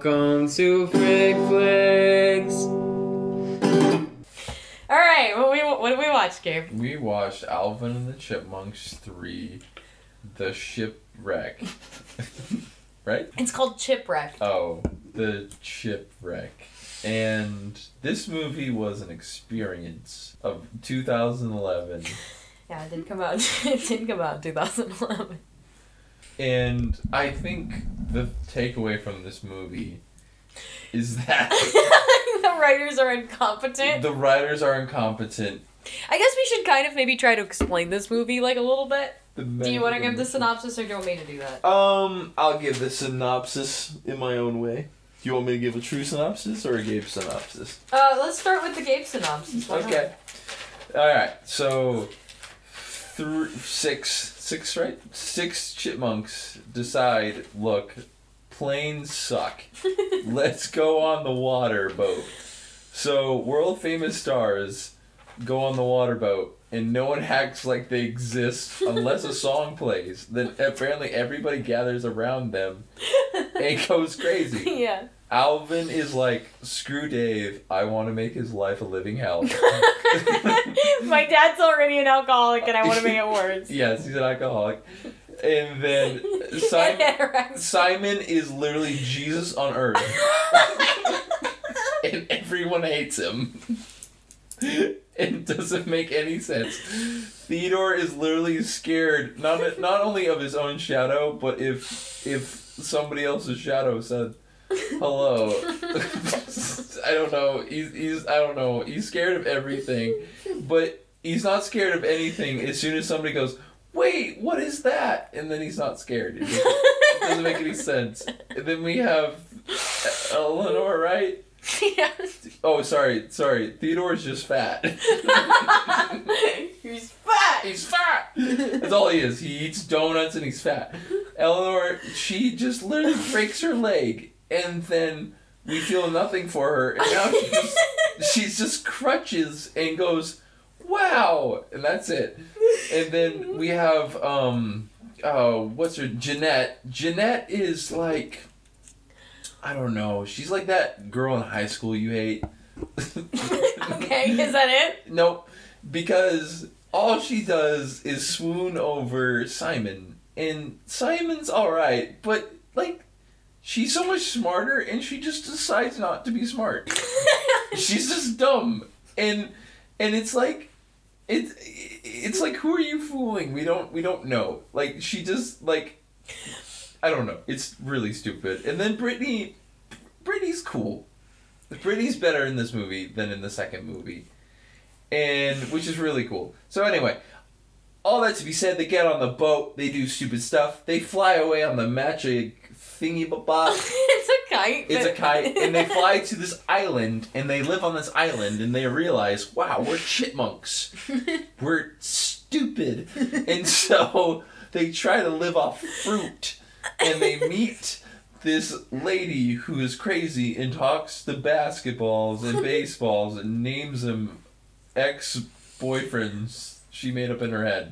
Welcome to Frick Flicks. Alright, what did we watch, Gabe? We watched Alvin and the Chipmunks 3, The Shipwreck. Right? It's called Chipwreck. Oh, The Shipwreck. And this movie was an experience of 2011. Yeah, it did come out. It did come out in 2011. And I think the takeaway from this movie is that The writers are incompetent. the writers are incompetent. I guess we should kind of maybe try to explain this movie like a little bit. Do Do you want to give the synopsis or do you want me to do that? I'll give the synopsis in my own way. Do you want me to give a true synopsis or a Gabe synopsis? Let's start with the Gabe synopsis. Why not? Okay. Alright, so six, right? 6 chipmunks decide, look, planes suck. Let's go on the water boat. So world famous stars go on the water boat and no one acts like they exist unless a song plays. Then apparently everybody gathers around them and goes crazy. Yeah. Alvin is like, screw Dave, I want to make his life a living hell. My dad's already an alcoholic and I want to make it worse. Yes, he's an alcoholic. And then Simon is literally Jesus on earth. And everyone hates him. It doesn't make any sense. Theodore is literally scared, not only of his own shadow, but if somebody else's shadow said hello. I don't know. I don't know. He's scared of everything, but he's not scared of anything as soon as somebody goes, wait, what is that? And then he's not scared. It doesn't make any sense. And then we have Eleanor, right? Yes. Oh, sorry. Theodore's just fat. He's fat. He's fat! That's all he is. He eats donuts and he's fat. Eleanor, she just literally breaks her leg, and then we feel nothing for her, and now she's just crutches and goes, wow! And that's it. And then we have, what's her, Jeanette. Jeanette is like, I don't know, she's like that girl in high school you hate. Okay, is that it? Nope, because all she does is swoon over Simon, and Simon's alright, but, like, she's so much smarter, and she just decides not to be smart. She's just dumb, and it's like, it's like, who are you fooling? We don't know. Like, she just, like, I don't know. It's really stupid. And then Brittany's cool. Brittany's better in this movie than in the second movie. And, which is really cool. So anyway, all that to be said, they get on the boat, they do stupid stuff, they fly away on the magic thingy-babop. It's a kite. It's a kite, and they fly to this island, and they live on this island, and they realize, wow, we're chipmunks. We're stupid. And so they try to live off fruit, and they meet this lady who is crazy and talks to basketballs and baseballs and names them ex-boyfriends she made up in her head.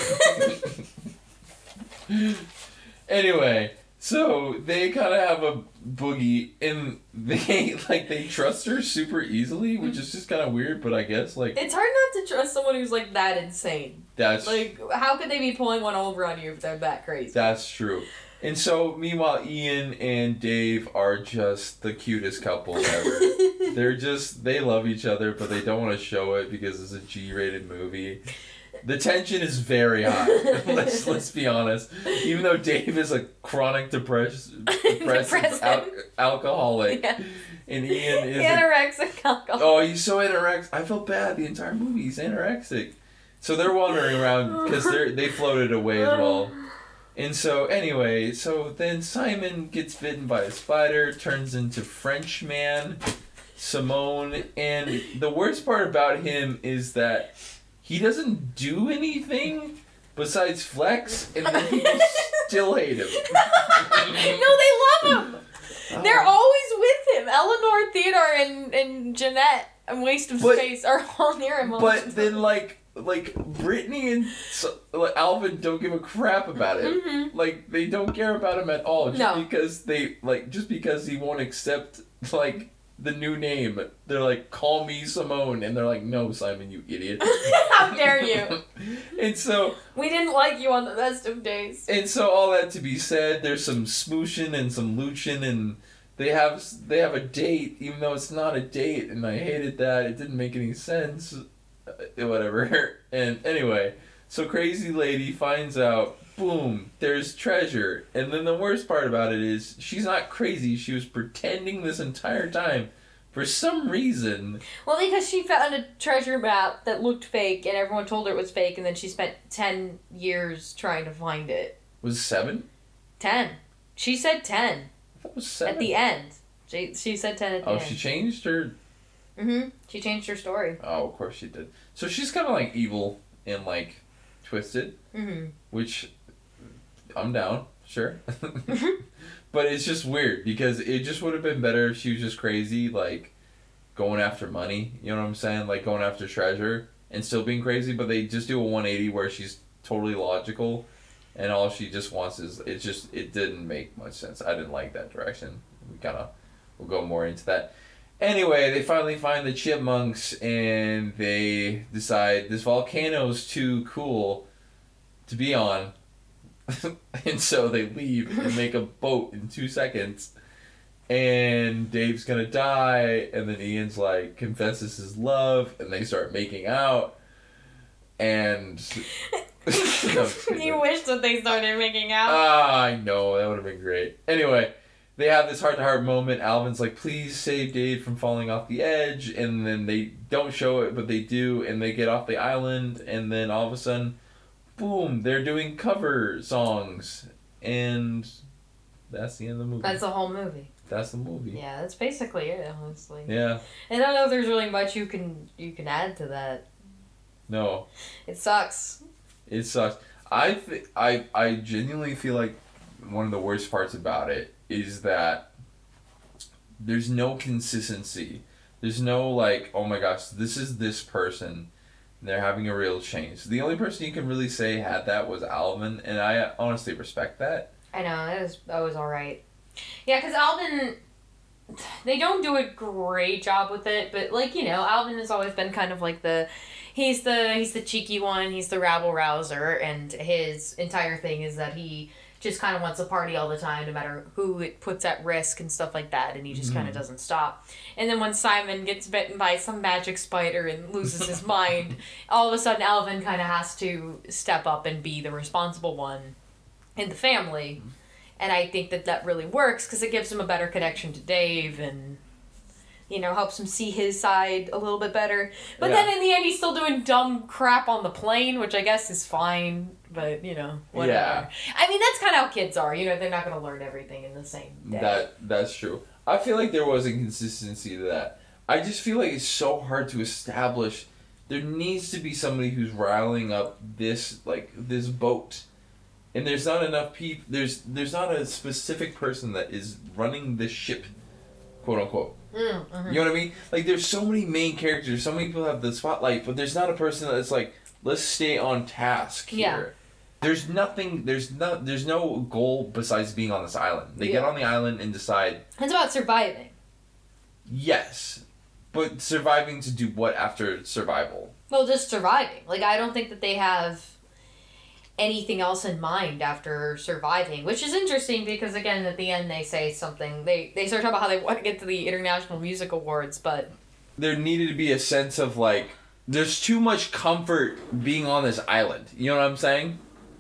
Anyway, so they kind of have a boogie, and they trust her super easily, which is just kind of weird, but I guess, like... It's hard not to trust someone who's, like, that insane. That's... Like, how could they be pulling one over on you if they're that crazy? That's true. And so, meanwhile, Ian and Dave are just the cutest couple ever. They love each other, but they don't want to show it because it's a G-rated movie. The tension is very high. Let's be honest. Even though Dave is a chronic depressive alcoholic, Yeah. and Ian is Anorexic alcoholic. oh, he's so anorexic. I felt bad the entire movie. He's anorexic. So they're wandering around because they floated away as well. And so, anyway, then Simon gets bitten by a spider, turns into Frenchman, Simone, and the worst part about him is that he doesn't do anything besides flex, and then people still hate him. No, they love him. They're always with him. Eleanor, Theodore, and Jeanette, and Waste of Space are all near him. But then, like, like Brittany and like, Alvin don't give a crap about it. Mm-hmm. Like they don't care about him at all. Just No. because he won't accept like the new name. They're like, call me Simone, and they're like, no, Simon, you idiot. How dare you? And so We didn't like you on the best of days. And so all that to be said, there's some smooshing and some looching, and they have a date, even though it's not a date, and I hated that. It didn't make any sense. Whatever. And anyway, so crazy lady finds out, boom, there's treasure. And then the worst part about it is she's not crazy. She was pretending this entire time. For some reason. Well, because she found a treasure map that looked fake, and everyone told her it was fake, and then she spent 10 years trying to find it. Was it 7? 10. She said 10. I thought it was 7. At the end. She said 10 at the end. Oh, she changed her. Mm-hmm. She changed her story. Oh, of course she did. So she's kind of like evil and like twisted, Mm-hmm. which I'm down, sure. But it's just weird because it just would have been better if she was just crazy, like going after money. You know what I'm saying? Like going after treasure and still being crazy. But they just do a 180 where she's totally logical, and all she just wants is it didn't make much sense. I didn't like that direction. We'll go more into that. Anyway, they finally find the chipmunks and they decide this volcano's too cool to be on. And so they leave and make a boat in 2 seconds. And Dave's gonna die, and then Ian's like confesses his love, and they start making out. And You wish that they started making out. I know, that would have been great. Anyway, they have this heart-to-heart moment. Alvin's like, please save Dave from falling off the edge. And then they don't show it, but they do. And they get off the island. And then all of a sudden, boom, they're doing cover songs. And that's the end of the movie. That's the whole movie. That's the movie. Yeah, that's basically it, honestly. Yeah. And I don't know if there's really much you can add to that. No. It sucks. It sucks. I genuinely feel like one of the worst parts about it is that there's no consistency. There's no like, oh my gosh, this is this person. They're having a real change. The only person you can really say had that was Alvin, and I honestly respect that. I know, that was alright. Yeah, because Alvin, they don't do a great job with it, but like, you know, Alvin has always been kind of like he's the cheeky one, he's the rabble-rouser, and his entire thing is that he just kind of wants to party all the time, no matter who it puts at risk and stuff like that, and he just kind of doesn't stop. And then when Simon gets bitten by some magic spider and loses his mind, all of a sudden Alvin kind of has to step up and be the responsible one in the family. And I think that really works, because it gives him a better connection to Dave, and you know, helps him see his side a little bit better. But then in the end, he's still doing dumb crap on the plane, which I guess is fine, but, you know, whatever. Yeah. I mean, that's kind of how kids are. You know, they're not going to learn everything in the same day. That's true. I feel like there was a consistency to that. I just feel like it's so hard to establish. There needs to be somebody who's riling up this boat. And there's not enough people. There's not a specific person that is running this ship, quote unquote. Mm-hmm. You know what I mean? Like, there's so many main characters, so many people have the spotlight, but there's not a person that's like, let's stay on task here. Yeah. There's nothing. There's no goal besides being on this island. They get on the island and decide. It's about surviving. Yes, but surviving to do what after survival? Well, just surviving. Like, I don't think that they have anything else in mind after surviving, which is interesting because, again, at the end they say something, they start talking about how they want to get to the International Music Awards, but there needed to be a sense of like, there's too much comfort being on this island. You know what I'm saying?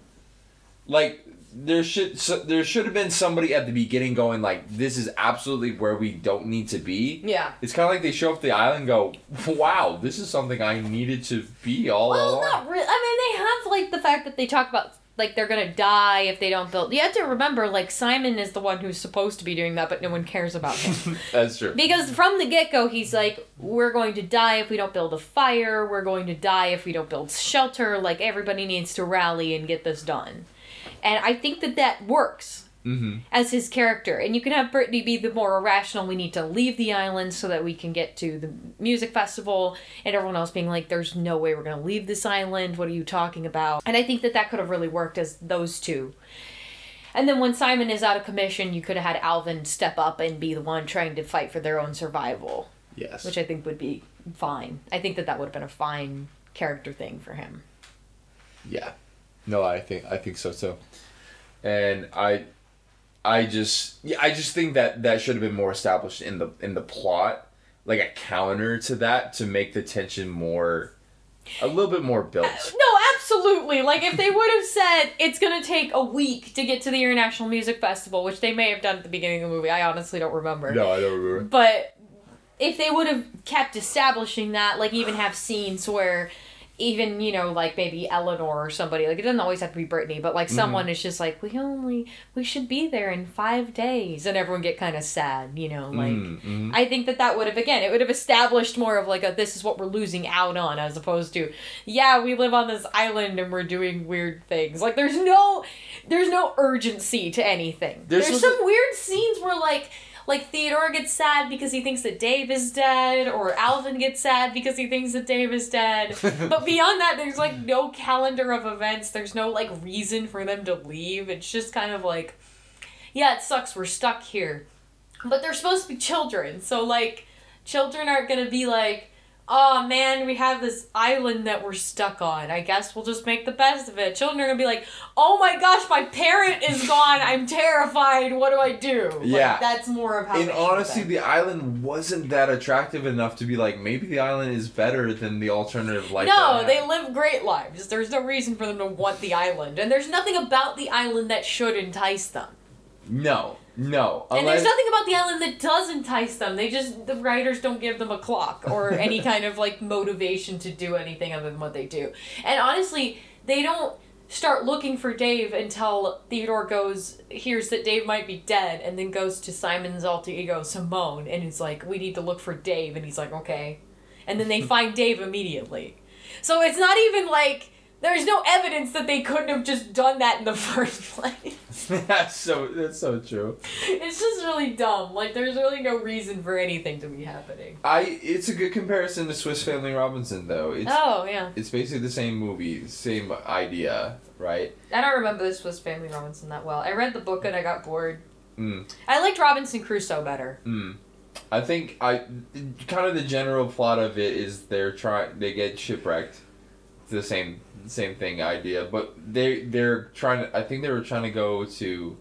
Like, there should have been somebody at the beginning going like, this is absolutely where we don't need to be. yeah. It's kind of like they show up the island and go, wow, this is something I needed to be all along. Well, not really. I mean, they have, like, the fact that they talk about, like, they're gonna die if they don't build. You have to remember, like, Simon is the one who's supposed to be doing that, but no one cares about him. That's true. Because from the get-go, he's like, we're going to die if we don't build a fire, we're going to die if we don't build shelter, like, everybody needs to rally and get this done. And I think that works. as his character. And you can have Brittany be the more irrational, we need to leave the island so that we can get to the music festival, and everyone else being like, there's no way we're going to leave this island, what are you talking about? And I think that could have really worked as those two. And then when Simon is out of commission, you could have had Alvin step up and be the one trying to fight for their own survival. Yes. Which I think would be fine. I think that would have been a fine character thing for him. Yeah. No, I think so too. And I just think that should have been more established in the plot, like a counter to that, to make the tension a little bit more built. No, absolutely. Like, if they would have said it's going to take a week to get to the International Music Festival, which they may have done at the beginning of the movie, I honestly don't remember. No, I don't remember. But if they would have kept establishing that, like, even have scenes where even, like, maybe Eleanor or somebody, like, it doesn't always have to be Brittany, but, like, someone is just like, we should be there in 5 days, and everyone get kind of sad, like, I think that would have, again, it would have established more of, like, this is what we're losing out on, as opposed to, yeah, we live on this island and we're doing weird things. Like, there's no urgency to anything. There's some weird scenes where, like, Theodore gets sad because he thinks that Dave is dead, or Alvin gets sad because he thinks that Dave is dead. But beyond that, there's, like, no calendar of events. There's no, like, reason for them to leave. It's just kind of like, yeah, it sucks, we're stuck here. But they're supposed to be children, so, like, children aren't gonna be like, oh man, we have this island that we're stuck on. I guess we'll just make the best of it. Children are gonna be like, oh my gosh, my parent is gone. I'm terrified. What do I do? Yeah. Like, that's more of how. In honesty, the island wasn't that attractive enough to be like, maybe the island is better than the alternative life. No, they live great lives. There's no reason for them to want the island, and there's nothing about the island that should entice them. No. And there's nothing about the island that does entice them. The writers don't give them a clock or any kind of, like, motivation to do anything other than what they do. And honestly, they don't start looking for Dave until Theodore hears that Dave might be dead, and then goes to Simon's alter ego, Simone, and is like, we need to look for Dave, and he's like, okay. And then they find Dave immediately. So it's not even like, there's no evidence that they couldn't have just done that in the first place. That's so true. It's just really dumb. Like, there's really no reason for anything to be happening. It's a good comparison to Swiss Family Robinson, though. Yeah. It's basically the same movie, same idea, right? I don't remember the Swiss Family Robinson that well. I read the book and I got bored. Mm. I liked Robinson Crusoe better. I think kind of the general plot of it is they get shipwrecked. It's the same thing idea, but they're trying to, I think they were trying to go to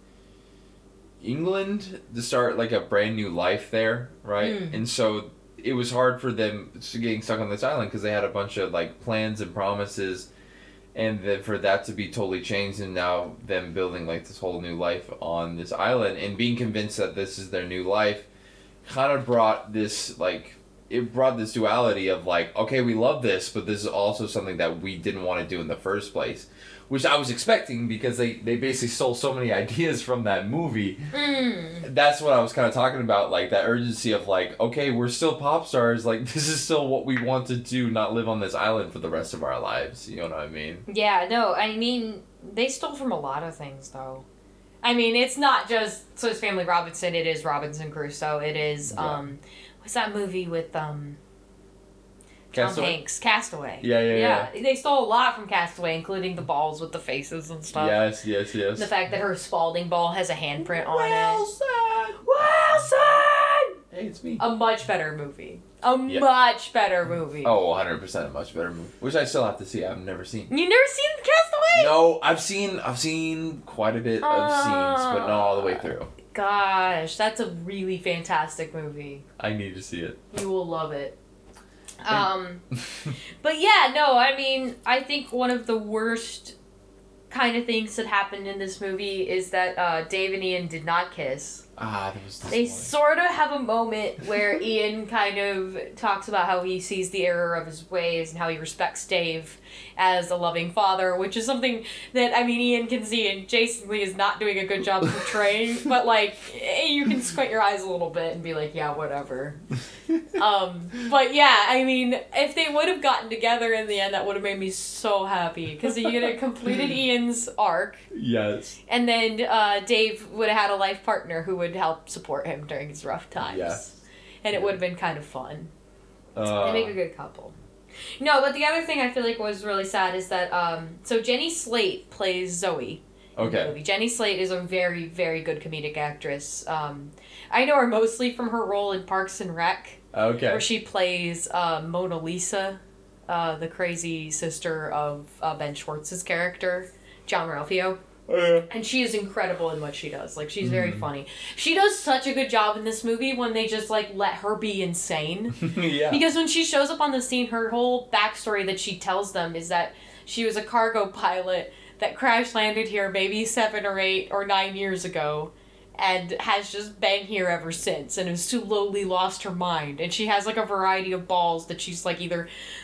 England to start, like, a brand new life there, right? And so it was hard for them getting stuck on this island because they had a bunch of, like, plans and promises, and then for that to be totally changed, and now them building, like, this whole new life on this island and being convinced that this is their new life kind of brought this, like, it brought this duality of, like, okay, we love this, but this is also something that we didn't want to do in the first place, which I was expecting because they basically stole so many ideas from that movie. That's what I was kind of talking about, like, that urgency of, like, okay, we're still pop stars, like, this is still what we want to do, not live on this island for the rest of our lives, you know what I mean? Yeah, no, I mean, they stole from a lot of things, though. I mean, it's not just Swiss Family Robinson, it is Robinson Crusoe, it is, what's that movie with Tom Hanks? Castaway. Yeah. They stole a lot from Castaway, including the balls with the faces and stuff. Yes. The fact that her Spalding ball has a handprint on Wilson! it. Hey, it's me. A much better movie. Much better movie. Oh, 100% a much better movie. Which I still have to see. I've never seen. You never seen Castaway? No, I've seen quite a bit of scenes, but not all the way through. Gosh, that's a really fantastic movie. I need to see it. You will love it. But yeah, no, I mean, I think one of the worst kind of things that happened in this movie is that Dave and Ian did not kiss. That was They disappointing. sort of have a moment where Ian kind of talks about how he sees the error of his ways and how he respects Dave as a loving father, which is something that, I mean, Ian can see and Jason Lee is not doing a good job portraying, but, like, you can squint your eyes a little bit and be like, yeah, whatever. But, yeah, I mean, if they would have gotten together in the end, that would have made me so happy, because you could have completed Ian's arc, Yes. and then Dave would have had a life partner who would help support him during his rough times. Yeah. And it would have been kind of fun. They make a good couple. No, but the other thing I feel like was really sad is that, so Jenny Slate plays Zoe in the Okay. movie. Jenny Slate is a very, very good comedic actress. I know her mostly from her role in Parks and Rec, Okay. where she plays Mona Lisa, the crazy sister of Ben Schwartz's character, John Ralphio. And she is incredible in what she does. Like, she's very funny. She does such a good job in this movie when they just, like, let her be insane. Yeah. Because when she shows up on the scene, her whole backstory that she tells them is that she was a cargo pilot that crash landed here maybe 7 or 8 or 9 years ago and has just been here ever since and has slowly lost her mind. And she has, like, a variety of balls that she's, like, either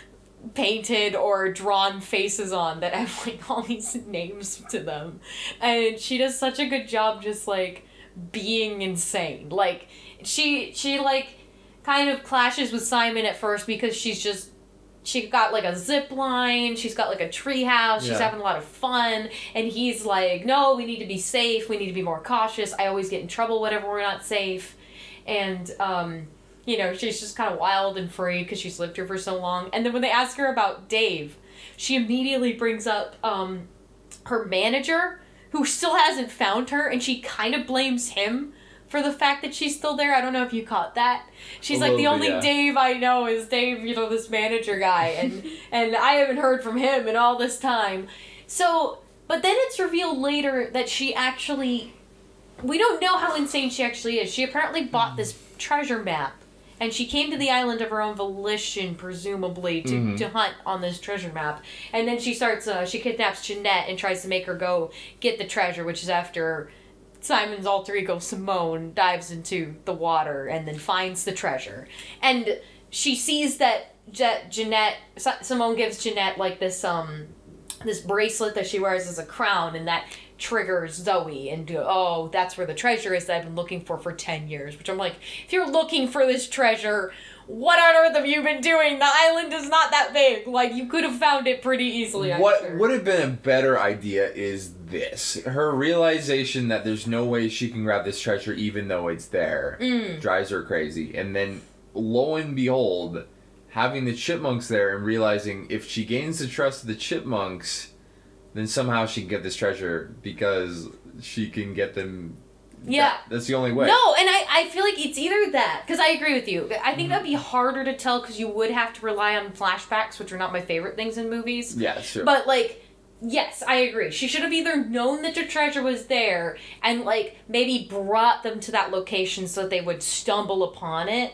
painted or drawn faces on that have, like, all these names to them. And she does such a good job just, like, being insane. Like, she like, kind of clashes with Simon at first because she got, like, a zip line, she's got, like, a tree house, she's Yeah. having a lot of fun, and he's like, no, we need to be safe, we need to be more cautious, I always get in trouble whenever we're not safe. And, you know, she's just kind of wild and free because she's lived here for so long. And then when they ask her about Dave, she immediately brings up her manager, who still hasn't found her, and she kind of blames him for the fact that she's still there. I don't know if you caught that. She's A like, the little only bit, yeah. Dave I know is Dave, you know, this manager guy, and I haven't heard from him in all this time. So, but then it's revealed later that she actually, we don't know how insane she actually is. She apparently bought this treasure map, and she came to the island of her own volition, presumably, to hunt on this treasure map. And then she starts, she kidnaps Jeanette and tries to make her go get the treasure, which is after Simon's alter ego, Simone, dives into the water and then finds the treasure. And she sees that Jeanette, Simone gives Jeanette, like, this bracelet that she wears as a crown, and that triggers Zoe and oh, that's where the treasure is that I've been looking for 10 years. Which I'm like, if you're looking for this treasure, what on earth have you been doing? The island is not that big. Like, you could have found it pretty easily, I'm What sure. would have been a better idea is this. Her realization that there's no way she can grab this treasure even though it's there drives her crazy. And then, lo and behold, having the chipmunks there and realizing if she gains the trust of the chipmunks, then somehow she can get this treasure because she can get them. Yeah. That's the only way. No, and I feel like it's either that, because I agree with you. I think that'd be harder to tell because you would have to rely on flashbacks, which are not my favorite things in movies. Yeah, sure. But, like, yes, I agree. She should have either known that the treasure was there and, like, maybe brought them to that location so that they would stumble upon it.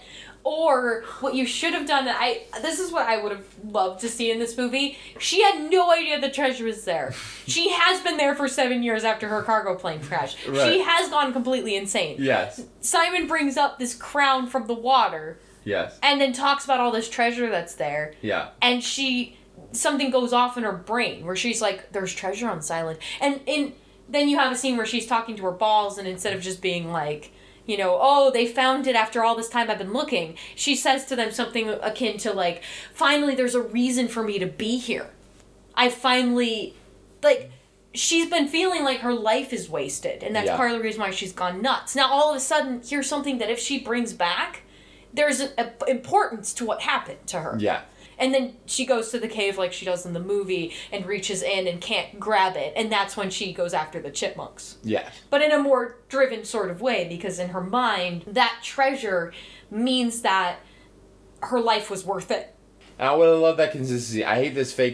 Or what you should have done, this is what I would have loved to see in this movie. She had no idea the treasure was there. She has been there for 7 years after her cargo plane crashed. Right. She has gone completely insane. Yes. Simon brings up this crown from the water Yes. and then talks about all this treasure that's there. Yeah. And something goes off in her brain where she's like, there's treasure on this island. And then you have a scene where she's talking to her balls, and instead of just being like, you know, oh, they found it after all this time I've been looking, she says to them something akin to, like, finally there's a reason for me to be here. I finally, like, she's been feeling like her life is wasted, and that's Yeah. part of the reason why she's gone nuts. Now, all of a sudden, here's something that if she brings back, there's an importance to what happened to her. Yeah. And then she goes to the cave like she does in the movie and reaches in and can't grab it. And that's when she goes after the chipmunks. Yeah. But in a more driven sort of way, because in her mind, that treasure means that her life was worth it. I would love that consistency. I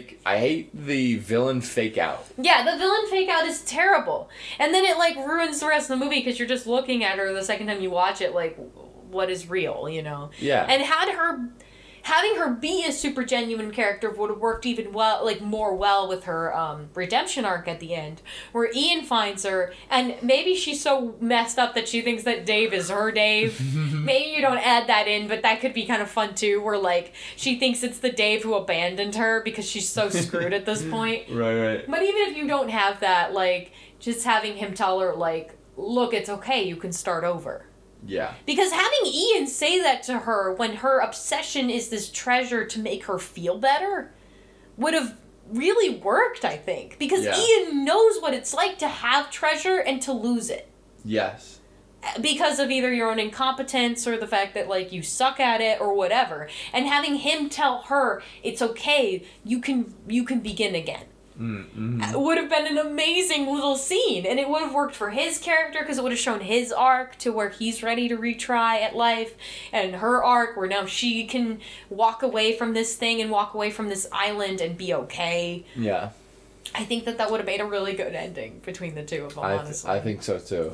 hate the villain fake out. Yeah, the villain fake out is terrible. And then it, like, ruins the rest of the movie because you're just looking at her the second time you watch it like, what is real, you know? Yeah. And had having her be a super genuine character would have worked even more well with her redemption arc at the end, where Ian finds her, and maybe she's so messed up that she thinks that Dave is her Dave. Maybe you don't add that in, but that could be kind of fun too, where like she thinks it's the Dave who abandoned her because she's so screwed at this point. Right. But even if you don't have that, like, just having him tell her, like, look, it's okay, you can start over. Yeah. Because having Ian say that to her when her obsession is this treasure to make her feel better would have really worked, I think. Because Ian knows what it's like to have treasure and to lose it. Yes. Because of either your own incompetence or the fact that, like, you suck at it or whatever. And having him tell her, it's okay, you can begin again. Would have been an amazing little scene, and it would have worked for his character because it would have shown his arc to where he's ready to retry at life, and her arc where now she can walk away from this thing and walk away from this island and be okay. Yeah. I think that would have made a really good ending between the two of them, honestly. I think so too.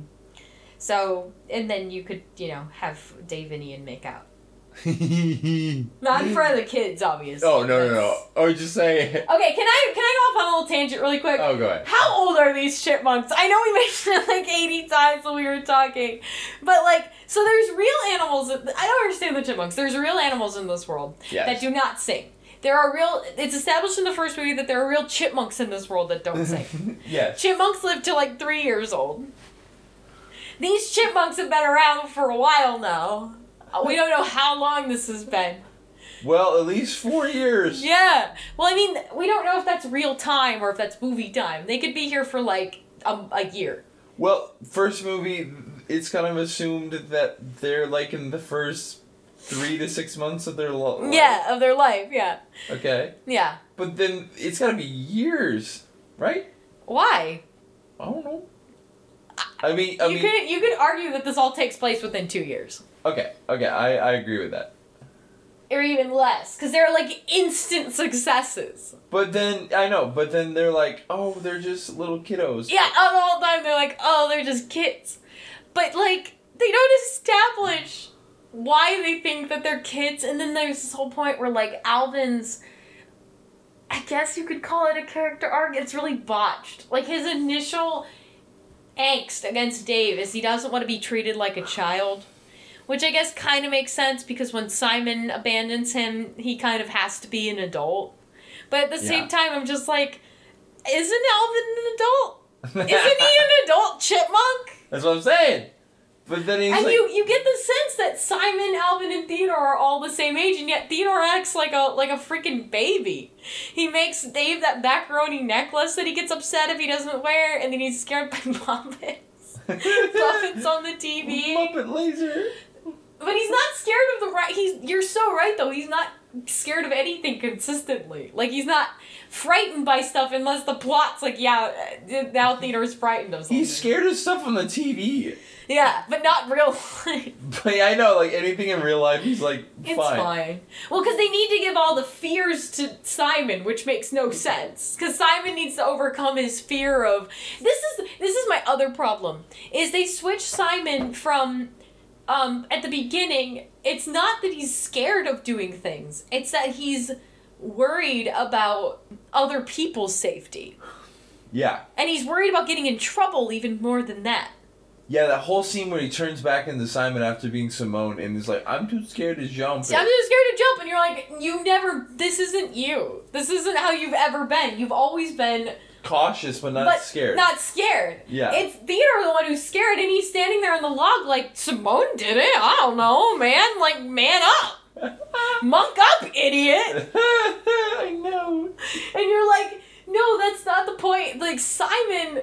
So, and then you could, have Dave and Ian make out. Not in front of the kids, obviously. Oh, no. Oh, just say... Okay, can I go off on a little tangent really quick? Oh, go ahead. How old are these chipmunks? I know we mentioned it like 80 times when we were talking. But, like, so there's real animals... I don't understand the chipmunks. There's real animals in this world that do not sing. It's established in the first movie that there are real chipmunks in this world that don't sing. Yes. Chipmunks live to, like, 3 years old. These chipmunks have been around for a while now. We don't know how long this has been. Well, at least 4 years. Yeah. Well, I mean, we don't know if that's real time or if that's movie time. They could be here for, like, a year. Well, first movie, it's kind of assumed that they're, like, in the first 3 to 6 months of their life. Yeah, of their life, yeah. Okay. Yeah. But then it's gotta be years, right? Why? I don't know. I mean... You could argue that this all takes place within 2 years. Okay, I agree with that. Or even less, because they're, like, instant successes. But then they're like, oh, they're just little kiddos. Yeah, all the whole time they're like, oh, they're just kids. But, like, they don't establish why they think that they're kids, and then there's this whole point where, like, Alvin's... I guess you could call it a character arc. It's really botched. Like, his initial angst against Dave is he doesn't want to be treated like a child. Which I guess kind of makes sense because when Simon abandons him, he kind of has to be an adult. But at the same time, I'm just like, isn't Alvin an adult? Isn't he an adult chipmunk? That's what I'm saying. But then he's and like... you get the sense that Simon, Alvin, and Theodore are all the same age, and yet Theodore acts like a freaking baby. He makes Dave that macaroni necklace that he gets upset if he doesn't wear, and then he's scared by puppets. Puppets on the TV. Muppet laser. But he's not scared of you're so right though, he's not scared of anything consistently. Like, he's not frightened by stuff unless the plot's like, now Theodore's frightened of something. He's scared of stuff on the TV. Yeah, but not real life. But yeah, I know, like, anything in real life, he's like, fine. It's fine. Well, because they need to give all the fears to Simon, which makes no sense. Because Simon needs to overcome his fear of... This is my other problem, is they switch Simon from... at the beginning, it's not that he's scared of doing things. It's that he's worried about other people's safety. Yeah. And he's worried about getting in trouble even more than that. Yeah, that whole scene where he turns back into Simon after being Simone and is like, I'm too scared to jump. See, I'm too scared to jump, and you're like, this isn't you. This isn't how you've ever been. You've always been... cautious, but not scared. Not scared. Yeah. It's Theodore the one who's scared, and he's standing there on the log like, Simone did it? I don't know, man. Like, man up. Monk up, idiot. I know. And you're like, no, that's not the point. Like, Simon...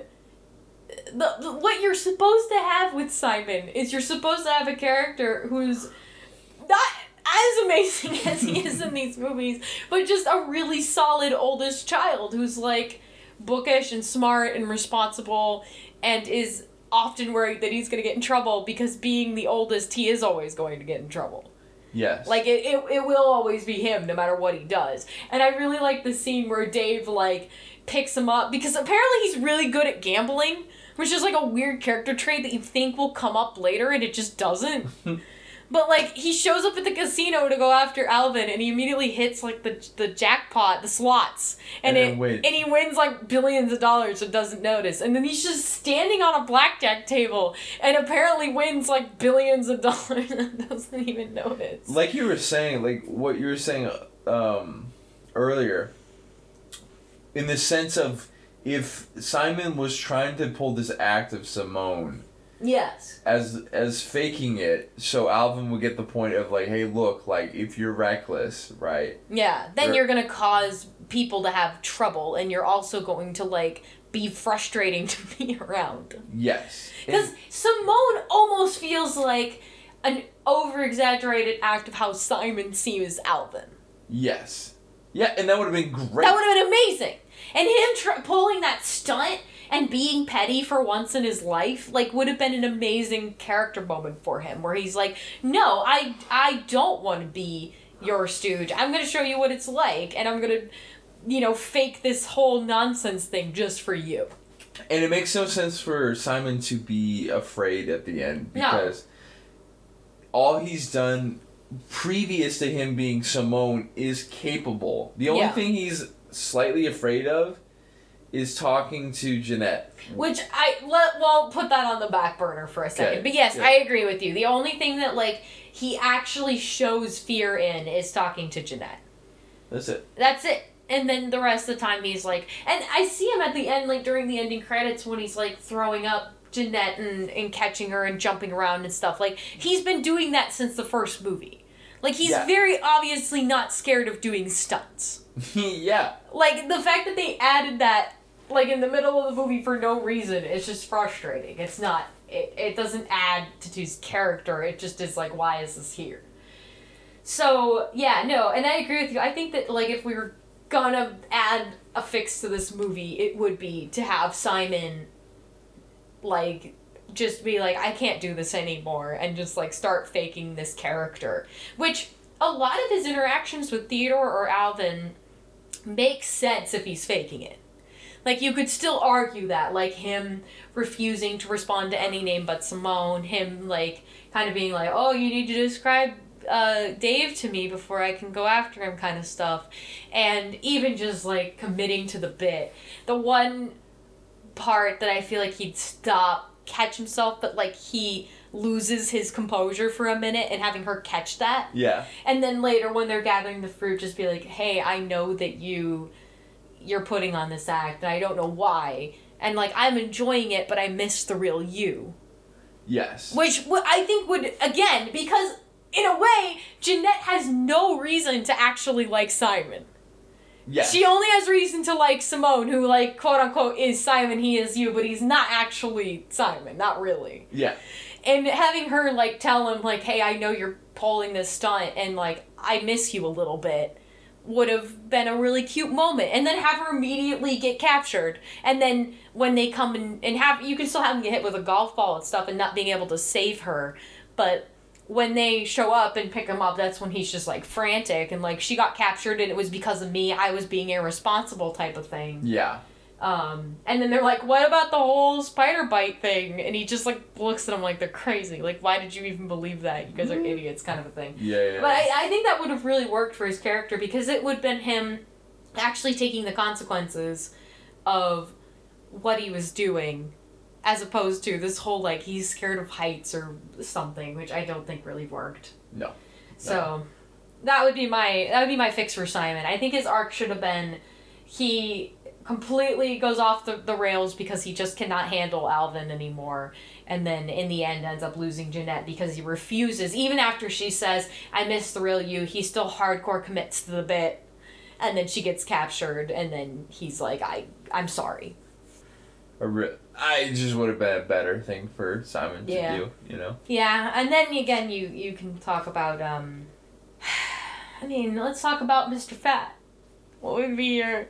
what you're supposed to have with Simon is you're supposed to have a character who's not as amazing as he is in these movies, but just a really solid oldest child who's, like, bookish and smart and responsible and is often worried that he's going to get in trouble because being the oldest, he is always going to get in trouble. Yes. Like, it will always be him no matter what he does. And I really like the scene where Dave, like, picks him up because apparently he's really good at gambling, which is, like, a weird character trait that you think will come up later and it just doesn't. But But, like, he shows up at the casino to go after Alvin, and he immediately hits, like, the jackpot, the slots. And then wins. And he wins, like, billions of dollars and doesn't notice. And then he's just standing on a blackjack table and apparently wins, like, billions of dollars and doesn't even notice. Like you were saying, like, what you were saying earlier, in the sense of if Simon was trying to pull this act of Simone Yes. as faking it, so Alvin would get the point of like, hey, look, like if you're reckless, right? Yeah, then Or- you're gonna cause people to have trouble, and you're also going to, like, be frustrating to be around. Yes. Because Simone almost feels like an over-exaggerated act of how Simon sees Alvin. Yes. Yeah, and that would have been great. That would have been amazing. And him pulling that stunt and being petty for once in his life, like, would have been an amazing character moment for him, where he's like, no, I don't want to be your stooge. I'm going to show you what it's like, and I'm going to, you know, fake this whole nonsense thing just for you. And it makes no sense for Simon to be afraid at the end, No. because all he's done previous to him being Simone is capable. The only Yeah. thing he's slightly afraid of is talking to Jeanette. Which put that on the back burner for a second. Okay, But yes, good. I agree with you. The only thing that, like, he actually shows fear in is talking to Jeanette. That's it. That's it. And then the rest of the time he's like, and I see him at the end, like, during the ending credits when he's, like, throwing up Jeanette and catching her and jumping around and stuff. Like, he's been doing that since the first movie. Like, he's Yeah. very obviously not scared of doing stunts. Yeah. Like, the fact that they added that, like, in the middle of the movie for no reason is just frustrating. It's not, it doesn't add to his character. It just is like, why is this here? So, yeah, no, and I agree with you. I think that, like, if we were gonna add a fix to this movie, it would be to have Simon, like, just be like, I can't do this anymore, and just, like, start faking this character. Which, a lot of his interactions with Theodore or Alvin makes sense if he's faking it. Like, you could still argue that, like, him refusing to respond to any name but Simone, him, like, kind of being like, oh, you need to describe Dave to me before I can go after him kind of stuff. And even just, like, committing to the bit. The one part that I feel like he'd stop, catch himself, but, like, he loses his composure for a minute, and having her catch that. Yeah. And then later when they're gathering the fruit, just be like, hey, I know that you're putting on this act, and I don't know why. And, like, I'm enjoying it, but I miss the real you. Yes. Which I think would, again, because, in a way, Jeanette has no reason to actually like Simon. Yes. She only has reason to like Simone, who, like, quote-unquote, is Simon, he is you, but he's not actually Simon. Not really. Yeah. And having her, like, tell him, like, hey, I know you're pulling this stunt, and, like, I miss you a little bit, would have been a really cute moment. And then have her immediately get captured. And then when they come and have, you can still have them get hit with a golf ball and stuff and not being able to save her. But when they show up and pick him up, that's when he's just, like, frantic. And, like, she got captured and it was because of me. I was being irresponsible type of thing. Yeah. And then they're like, what about the whole spider bite thing? And he just, like, looks at them like they're crazy. Like, why did you even believe that? You guys are idiots, kind of a thing. Yeah. But I think that would have really worked for his character, because it would have been him actually taking the consequences of what he was doing, as opposed to this whole, like, he's scared of heights or something, which I don't think really worked. No. So that would be my fix for Simon. I think his arc should have been he completely goes off the rails because he just cannot handle Alvin anymore, and then in the end ends up losing Jeanette because he refuses, even after she says, I miss the real you, he still hardcore commits to the bit, and then she gets captured, and then he's like, I'm sorry. I just would have been a better thing for Simon Yeah. to do, you know? Yeah, and then again you can talk about I mean, let's talk about Mr. Fat. What would be your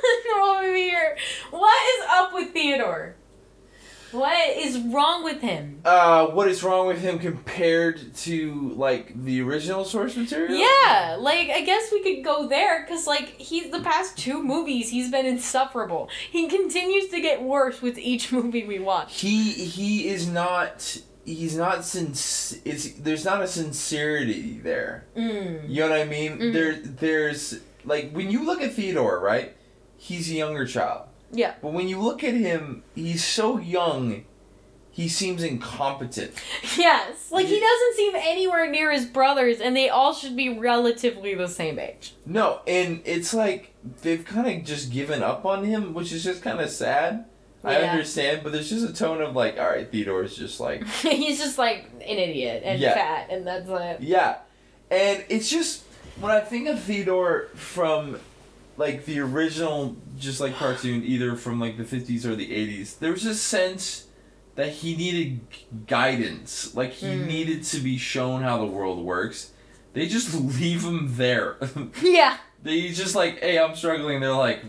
what is up with Theodore? What is wrong with him? What is wrong with him compared to, like, the original source material? Yeah, like, I guess we could go there, because, like, the past 2 movies, he's been insufferable. He continues to get worse with each movie we watch. He is not he's not there's not a sincerity there. You know what I mean? There's like when you look at Theodore, right? He's a younger child. Yeah. But when you look at him, he's so young. He seems incompetent. Yes. Like, he doesn't seem anywhere near his brothers, and they all should be relatively the same age. No, and it's like they've kind of just given up on him, which is just kind of sad. I Yeah. understand, but there's just a tone of like, all right, Theodore's just like... He's just, like, an idiot and fat, and that's it. Yeah. And it's just, when I think of Theodore from, like, the original, just, like, cartoon, either from, like, the 50s or the 80s, there was a sense that he needed guidance. Like, he needed to be shown how the world works. They just leave him there. Yeah. They just like, hey, I'm struggling. They're like,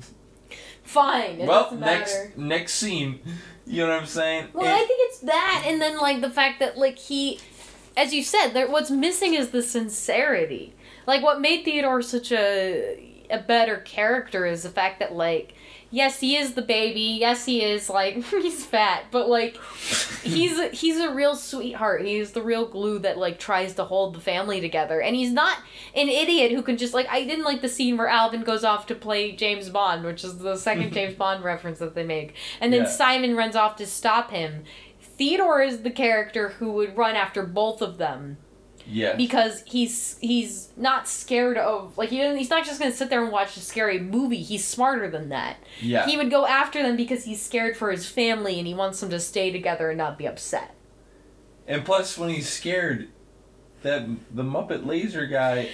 Fine. It well, doesn't matter. next scene. You know what I'm saying? Well, I think it's that, and then, like, the fact that, like, he... As you said, what's missing is the sincerity. Like, what made Theodore such a better character is the fact that, like... Yes, he is the baby. Yes, he is, like, he's fat. But, like, he's a real sweetheart. He's the real glue that, like, tries to hold the family together. And he's not an idiot who can just, like... I didn't like the scene where Alvin goes off to play James Bond, which is the second James Bond reference that they make. And then Simon runs off to stop him. Theodore is the character who would run after both of them. Yeah. Because he's not scared of, like, he's not just going to sit there and watch a scary movie. He's smarter than that. Yeah. He would go after them because he's scared for his family and he wants them to stay together and not be upset. And plus, when he's scared, the Muppet Laser guy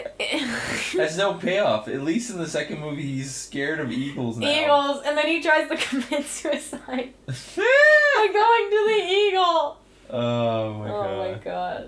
has no payoff. At least in the second movie, he's scared of eagles now. Eagles, and then he tries to commit suicide by going to the eagle. Oh my god. Oh my gosh.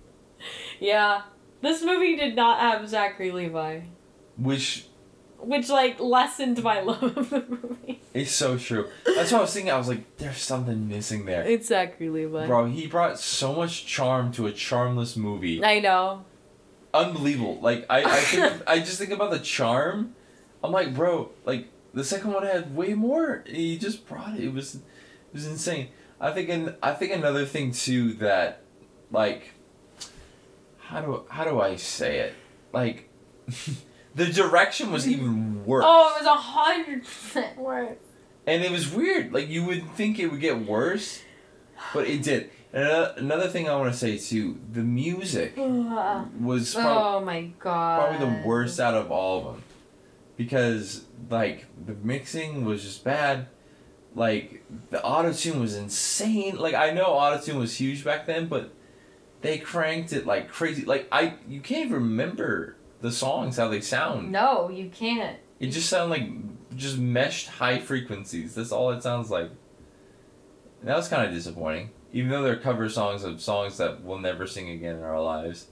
Yeah. This movie did not have Zachary Levi. Which, like, lessened my love of the movie. It's so true. That's what I was thinking. I was like, there's something missing there. It's Zachary Levi. Bro, he brought so much charm to a charmless movie. I know. Unbelievable. Like, I I just think about the charm. I'm like, bro, like, the second one had way more. He just brought it. It was insane. I think another thing, too, that, like... How do I say it? Like, the direction was even worse. Oh, it was 100% worse. And it was weird. Like, you would think it would get worse, but it did. And another thing I want to say, too, the music was oh my god. probably the worst out of all of them. Because, like, the mixing was just bad. Like, the autotune was insane. Like, I know autotune was huge back then, but... They cranked it like crazy. Like, you can't even remember the songs, how they sound. No, you can't. It just sounded like just meshed high frequencies. That's all it sounds like. And that was kind of disappointing. Even though they're cover songs of songs that we'll never sing again in our lives.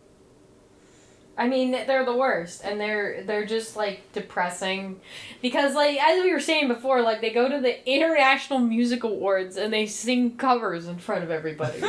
I mean, they're the worst, and they're just, like, depressing. Because, like, as we were saying before, like, they go to the International Music Awards and they sing covers in front of everybody.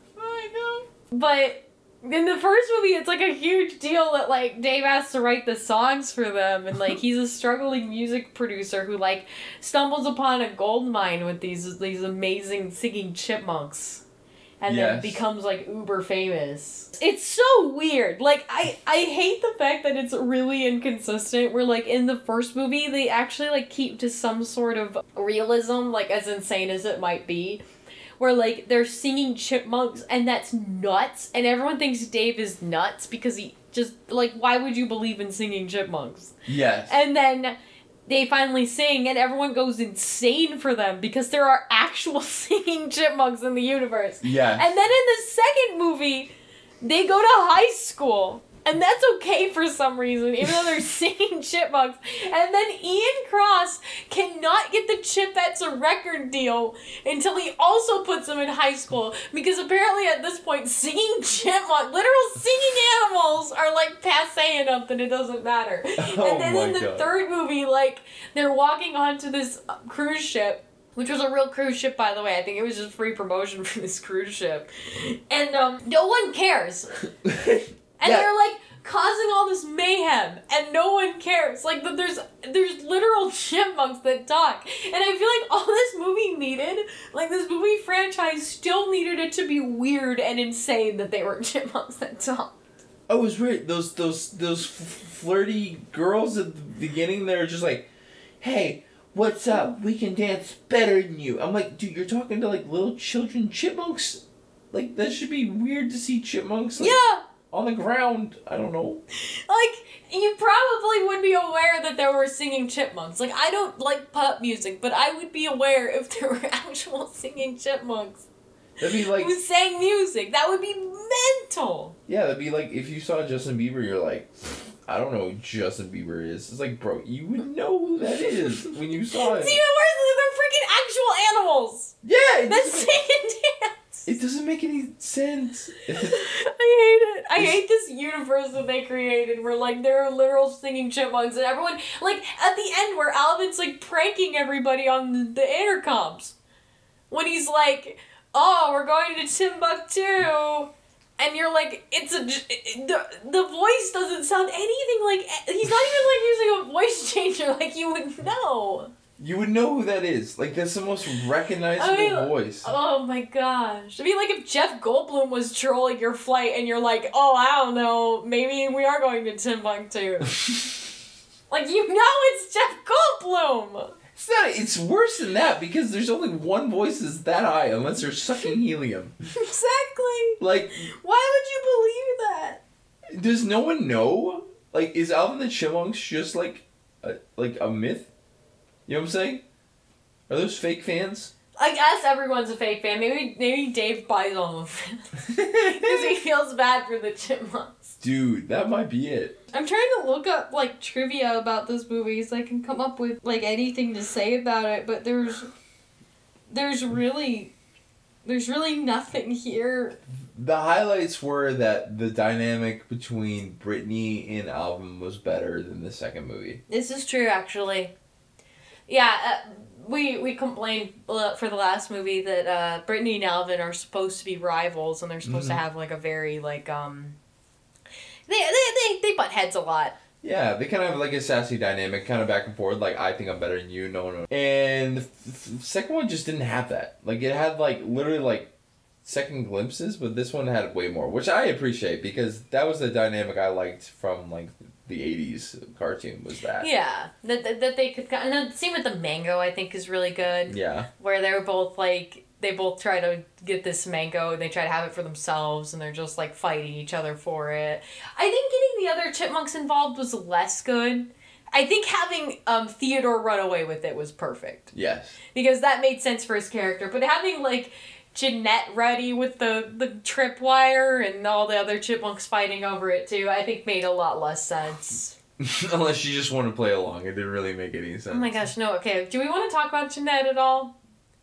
But in the first movie, it's, like, a huge deal that, like, Dave has to write the songs for them. And, like, he's a struggling music producer who, like, stumbles upon a gold mine with these amazing singing chipmunks. And then becomes, like, uber famous. It's so weird. Like, I hate the fact that it's really inconsistent. Where, like, in the first movie, they actually, like, keep to some sort of realism, like, as insane as it might be. Where, like, they're singing chipmunks, and that's nuts, and everyone thinks Dave is nuts because he just, like, why would you believe in singing chipmunks? Yes. And then they finally sing, and everyone goes insane for them because there are actual singing chipmunks in the universe. Yes. And then in the second movie, they go to high school. And that's okay for some reason, even though they're singing chipmunks. And then Ian Cross cannot get the Chipettes a record deal until he also puts them in high school. Because apparently at this point, singing literal singing animals are, like, passé enough that it doesn't matter. Oh, and then in the third movie, like, they're walking onto this cruise ship. Which was a real cruise ship, by the way. I think it was just free promotion for this cruise ship. And no one cares. And they're like, causing all this mayhem and no one cares. Like, there's literal chipmunks that talk. And I feel like all this movie needed, like, this movie franchise still needed it to be weird and insane that they were chipmunks that talk. I was right. Those flirty girls at the beginning, they're just like, hey, what's up? We can dance better than you. I'm like, dude, you're talking to, like, little children chipmunks? Like, that should be weird to see chipmunks, like, Yeah! on the ground. I don't know. Like, you probably would be aware that there were singing chipmunks. Like, I don't like pop music, but I would be aware if there were actual singing chipmunks That'd be like, who sang music. That would be mental! yeah, that'd be like if you saw Justin Bieber, you're like, I don't know who Justin Bieber is. It's like, bro, you would know who that is when you saw It's it. even worse than they're freaking actual animals Yeah, that it sing doesn't, and dance. it doesn't make any sense. I hate it. I hate this universe that they created where, like, there are literal singing chipmunks and everyone, like, at the end where Alvin's, like, pranking everybody on the intercoms. When he's like, oh, we're going to Timbuktu. And you're like, the voice doesn't sound anything like, he's not even, like, using a voice changer like you would know. You would know who that is. Like, that's the most recognizable voice. Oh my gosh. I mean, like, if Jeff Goldblum was trolling your flight and you're like, oh, I don't know, maybe we are going to Timbuktu. Like, you know it's Jeff Goldblum! It's worse than that because there's only one voice that's that high unless they're sucking helium. Exactly! Like, Why would you believe that? does no one know? Like, is Alvin the Chipmunks just like a myth? You know what I'm saying? Are those fake fans? I guess everyone's a fake fan. Maybe Dave buys all of them. Because he feels bad for the chipmunks. Dude, that might be it. I'm trying to look up, like, trivia about this movie so I can come up with, like, anything to say about it, but there's really nothing here. The highlights were that the dynamic between Brittany and Alvin was better than the second movie. This is true, actually. Yeah, we complained for the last movie that Brittany and Alvin are supposed to be rivals, and they're supposed to have, like, a very, like, They butt heads a lot. Yeah, they kind of have like a sassy dynamic, kind of back and forth, like, I think I'm better than you, no. And the second one just didn't have that. Like, it had, like, literally, like, second glimpses, but this one had way more, which I appreciate, because that was the dynamic I liked from, like, the 80s cartoon, was that. Yeah, that they could... And the scene with the mango, I think, is really good. Yeah. Where they're both, like... They both try to get this mango, and they try to have it for themselves, and they're just, like, fighting each other for it. I think getting the other chipmunks involved was less good. I think having Theodore run away with it was perfect. Yes. Because that made sense for his character. But having, like, Jeanette ready with the tripwire and all the other chipmunks fighting over it, too, I think made a lot less sense. Unless you just want to play along. It didn't really make any sense. Oh my gosh, no. Okay, do we want to talk about Jeanette at all?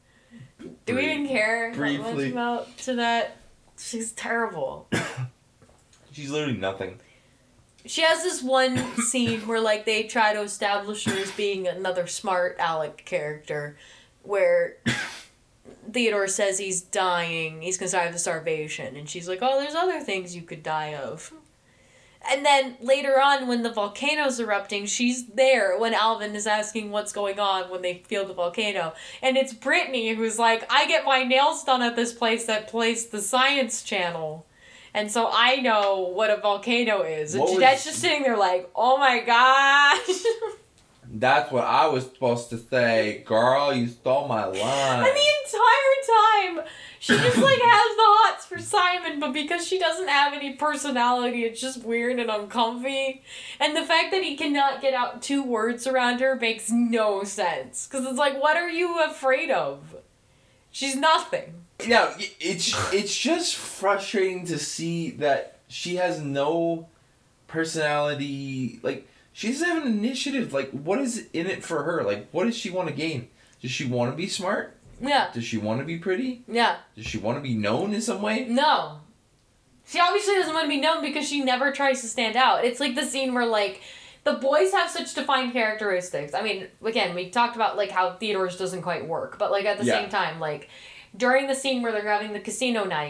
Do we even care that much about Jeanette? She's terrible. She's literally nothing. She has this one scene where, like, they try to establish her as being another smart Alec character, where Theodore says he's dying, he's gonna die of starvation, and she's like, oh, there's other things you could die of. And then later on, when the volcano's erupting, she's there when Alvin is asking what's going on when they feel the volcano. And it's Brittany who's like, I get my nails done at this place that plays the Science Channel. And so I know what a volcano is. And Jeanette's just sitting there like, oh my gosh. That's what I was supposed to say. Girl, you stole my line. And the entire time, she just, like, has the hots for Simon, but because she doesn't have any personality, it's just weird and uncomfy. And the fact that he cannot get out 2 words around her makes no sense. Because it's like, what are you afraid of? She's nothing. Yeah, it's just frustrating to see that she has no personality. Like, she doesn't have an initiative. Like, what is in it for her? Like, what does she want to gain? Does she want to be smart? Yeah. Does she want to be pretty? Yeah. Does she want to be known in some way? No. She obviously doesn't want to be known because she never tries to stand out. It's like the scene where, like, the boys have such defined characteristics. I mean, again, we talked about, like, how Theodore's doesn't quite work. But, like, at the same time, like, during the scene where they're having the casino night,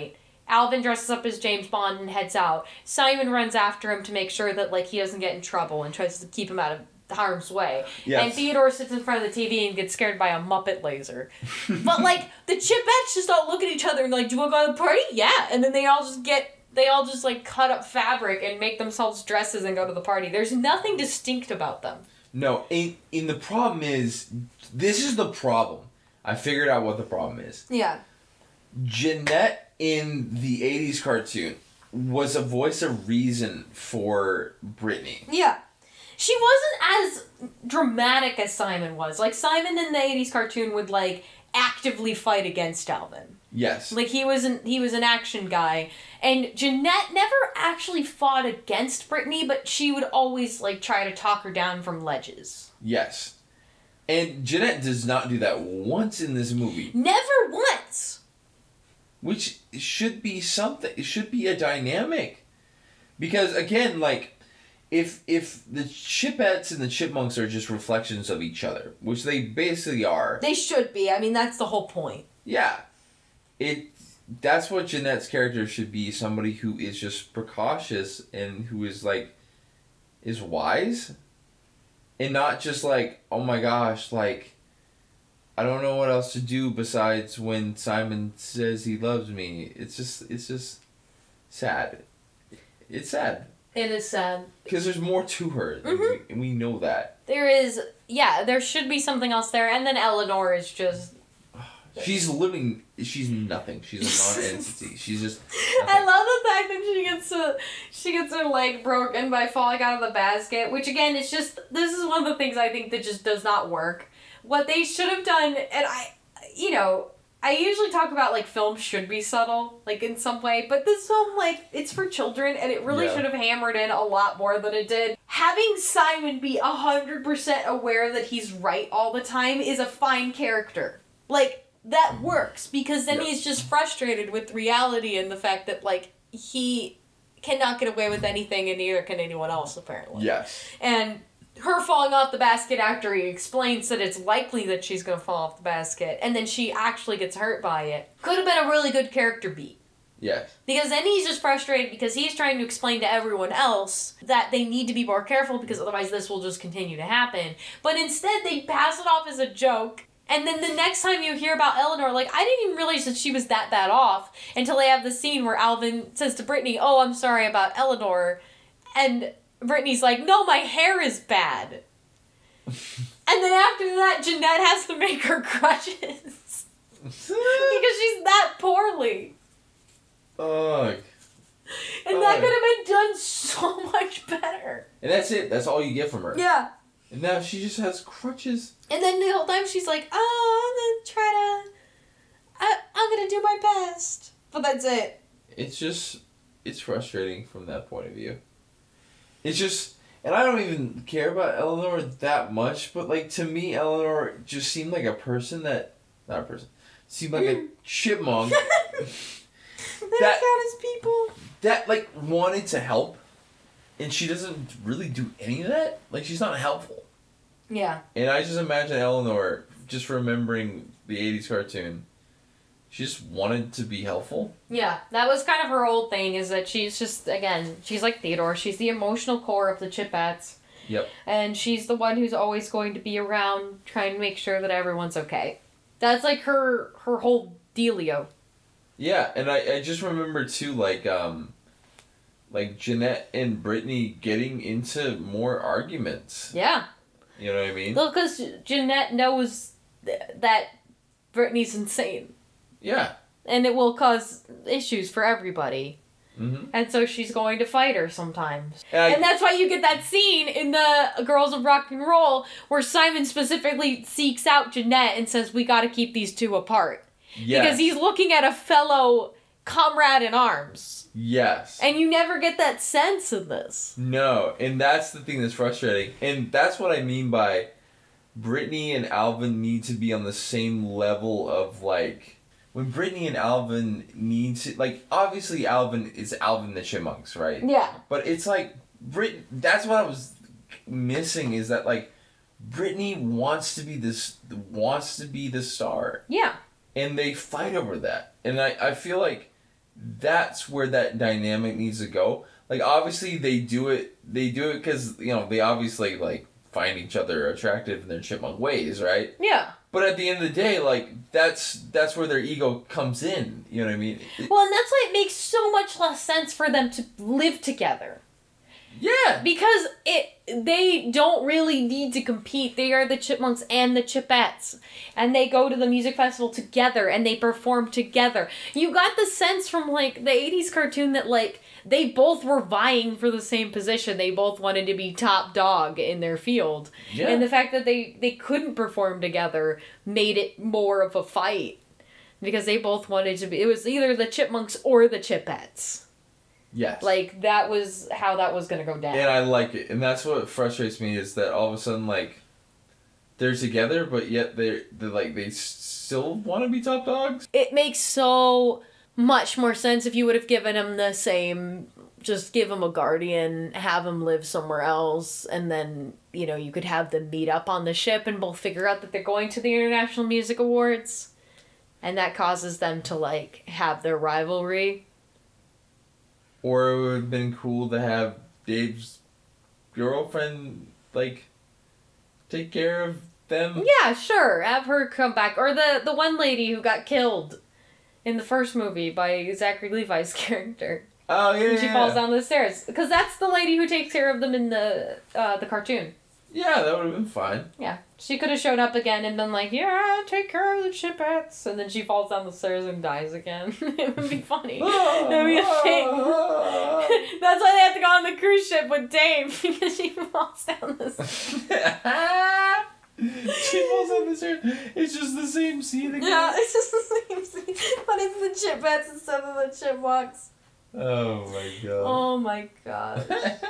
Alvin dresses up as James Bond and heads out. Simon runs after him to make sure that, like, he doesn't get in trouble and tries to keep him out of harm's way. Yes. And Theodore sits in front of the TV and gets scared by a Muppet laser. But, like, the Chipettes just all look at each other and like, do you want to go to the party? Yeah. And then they all just like cut up fabric and make themselves dresses and go to the party. There's nothing distinct about them. No, and the problem is, this is the problem. I figured out what the problem is. Yeah. Jeanette in the 80s cartoon was a voice of reason for Brittany. Yeah. She wasn't as dramatic as Simon was. Like, Simon in the 80s cartoon would, like, actively fight against Alvin. Yes. Like, he was an action guy. And Jeanette never actually fought against Brittany, but she would always, like, try to talk her down from ledges. Yes. And Jeanette does not do that once in this movie. Never once! Which should be something. It should be a dynamic. Because, again, like, if the Chipettes and the Chipmunks are just reflections of each other, which they basically are. They should be. I mean, that's the whole point. Yeah. That's what Jeanette's character should be. Somebody who is just precautious and who is, like, is wise. And not just like, oh my gosh, like, I don't know what else to do besides when Simon says he loves me. It's just sad. It's sad. It is sad. Because there's more to her. Mm-hmm. And we know that. There should be something else there. And then Eleanor is just... She's nothing. She's a non-entity. She's just I love the fact that she gets her leg broken by falling out of the basket, which again, it's just, this is one of the things I think that just does not work. What they should have done, and I usually talk about, like, films should be subtle, like, in some way, but this film, like, it's for children, and it really should have hammered in a lot more than it did. Having Simon be 100% aware that he's right all the time is a fine character. Like, that works, because then he's just frustrated with reality and the fact that, like, he cannot get away with anything, and neither can anyone else, apparently. Yes. And her falling off the basket after he explains that it's likely that she's going to fall off the basket, and then she actually gets hurt by it, could have been a really good character beat. Yes. Because then he's just frustrated because he's trying to explain to everyone else that they need to be more careful because otherwise this will just continue to happen. But instead they pass it off as a joke. And then the next time you hear about Eleanor, like, I didn't even realize that she was that bad off until they have the scene where Alvin says to Brittany, oh, I'm sorry about Eleanor. And Brittany's like, no, my hair is bad. And then after that, Jeanette has to make her crutches. Because she's that poorly. Ugh. And that could have been done so much better. And that's it. That's all you get from her. Yeah. And now she just has crutches. And then the whole time she's like, oh, I'm gonna do my best. But that's it. It's frustrating from that point of view. It's just, and I don't even care about Eleanor that much, but, like, to me, Eleanor just seemed like seemed like a chipmunk That count as people. that, like, wanted to help, and she doesn't really do any of that. Like, she's not helpful. Yeah. And I just imagine Eleanor, just remembering the 80s cartoon, she just wanted to be helpful. Yeah, that was kind of her old thing, is that she's just, again, she's like Theodore. She's the emotional core of the Chipettes. Yep. And she's the one who's always going to be around trying to make sure that everyone's okay. That's like her whole dealio. Yeah, and I just remember too, like Jeanette and Brittany getting into more arguments. Yeah. You know what I mean? Well, because Jeanette knows that Brittany's insane. Yeah. And it will cause issues for everybody. Mm-hmm. And so she's going to fight her sometimes. And And that's why you get that scene in the Girls of Rock and Roll where Simon specifically seeks out Jeanette and says, we gotta keep these two apart. yes. Because he's looking at a fellow comrade in arms. Yes. And you never get that sense in this. No, and that's the thing that's frustrating. And that's what I mean by Brittany and Alvin need to be on the same level of, like, when Brittany and Alvin need to, like, obviously Alvin is Alvin the Chipmunks, right? Yeah. But it's like, that's what I was missing, is that, like, Brittany wants to be the star. Yeah. And they fight over that. And I feel like that's where that dynamic needs to go. Like, obviously they do it because, they obviously, like, find each other attractive in their chipmunk ways, right? Yeah. But at the end of the day, like, that's where their ego comes in, you know what I mean? Well, and that's why it makes so much less sense for them to live together. Yeah! Because they don't really need to compete. They are the Chipmunks and the Chipettes. And they go to the music festival together and they perform together. You got the sense from, like, the 80s cartoon that, like, they both were vying for the same position. They both wanted to be top dog in their field. Yeah. And the fact that they couldn't perform together made it more of a fight. Because they both wanted to be... It was either the Chipmunks or the Chipettes. Yes. Like, that was how that was going to go down. And I like it. And that's what frustrates me is that all of a sudden, like, they're together, but yet they're like, they still want to be top dogs? It makes so much more sense if you would have given him the same... Just give him a guardian, have him live somewhere else, and then, you could have them meet up on the ship and both figure out that they're going to the International Music Awards. And that causes them to, like, have their rivalry. Or it would have been cool to have Dave's girlfriend, like, take care of them. Yeah, sure. Have her come back. Or the one lady who got killed in the first movie by Zachary Levi's character. Oh, yeah, When she falls down the stairs. Because that's the lady who takes care of them in the cartoon. Yeah, that would have been fine. Yeah. She could have shown up again and been like, yeah, take care of the Chipettes. And then she falls down the stairs and dies again. It would be funny. That would be a thing. That's why they have to go on the cruise ship with Dave. Because she falls down the stairs. She falls down the stairs. It's just the same scene again. Yeah, it's just the same scene. But it's the Chipettes instead of the Chipmunks. Oh my god. Oh my god.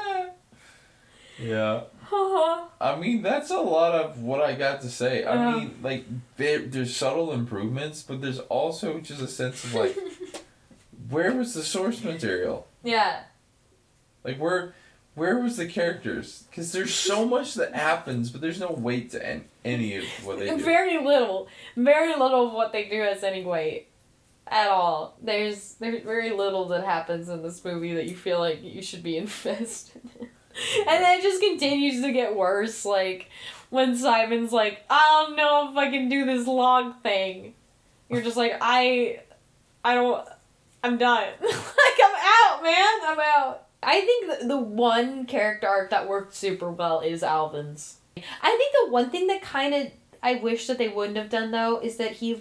Yeah. I mean, that's a lot of what I got to say. I mean, like, there's subtle improvements, but there's also just a sense of, like, where was the source material? Yeah. Like, where was the characters? Because there's so much that happens, but there's no weight to any of what they do. Very little of what they do has any weight at all. There's very little that happens in this movie that you feel like you should be invested in. And then it just continues to get worse, like, when Simon's like, I don't know if I can do this log thing. You're just like, I'm done. Like, I'm out, man. I'm out. I think the one character arc that worked super well is Alvin's. I think the one thing that kind of I wish that they wouldn't have done, though, is that he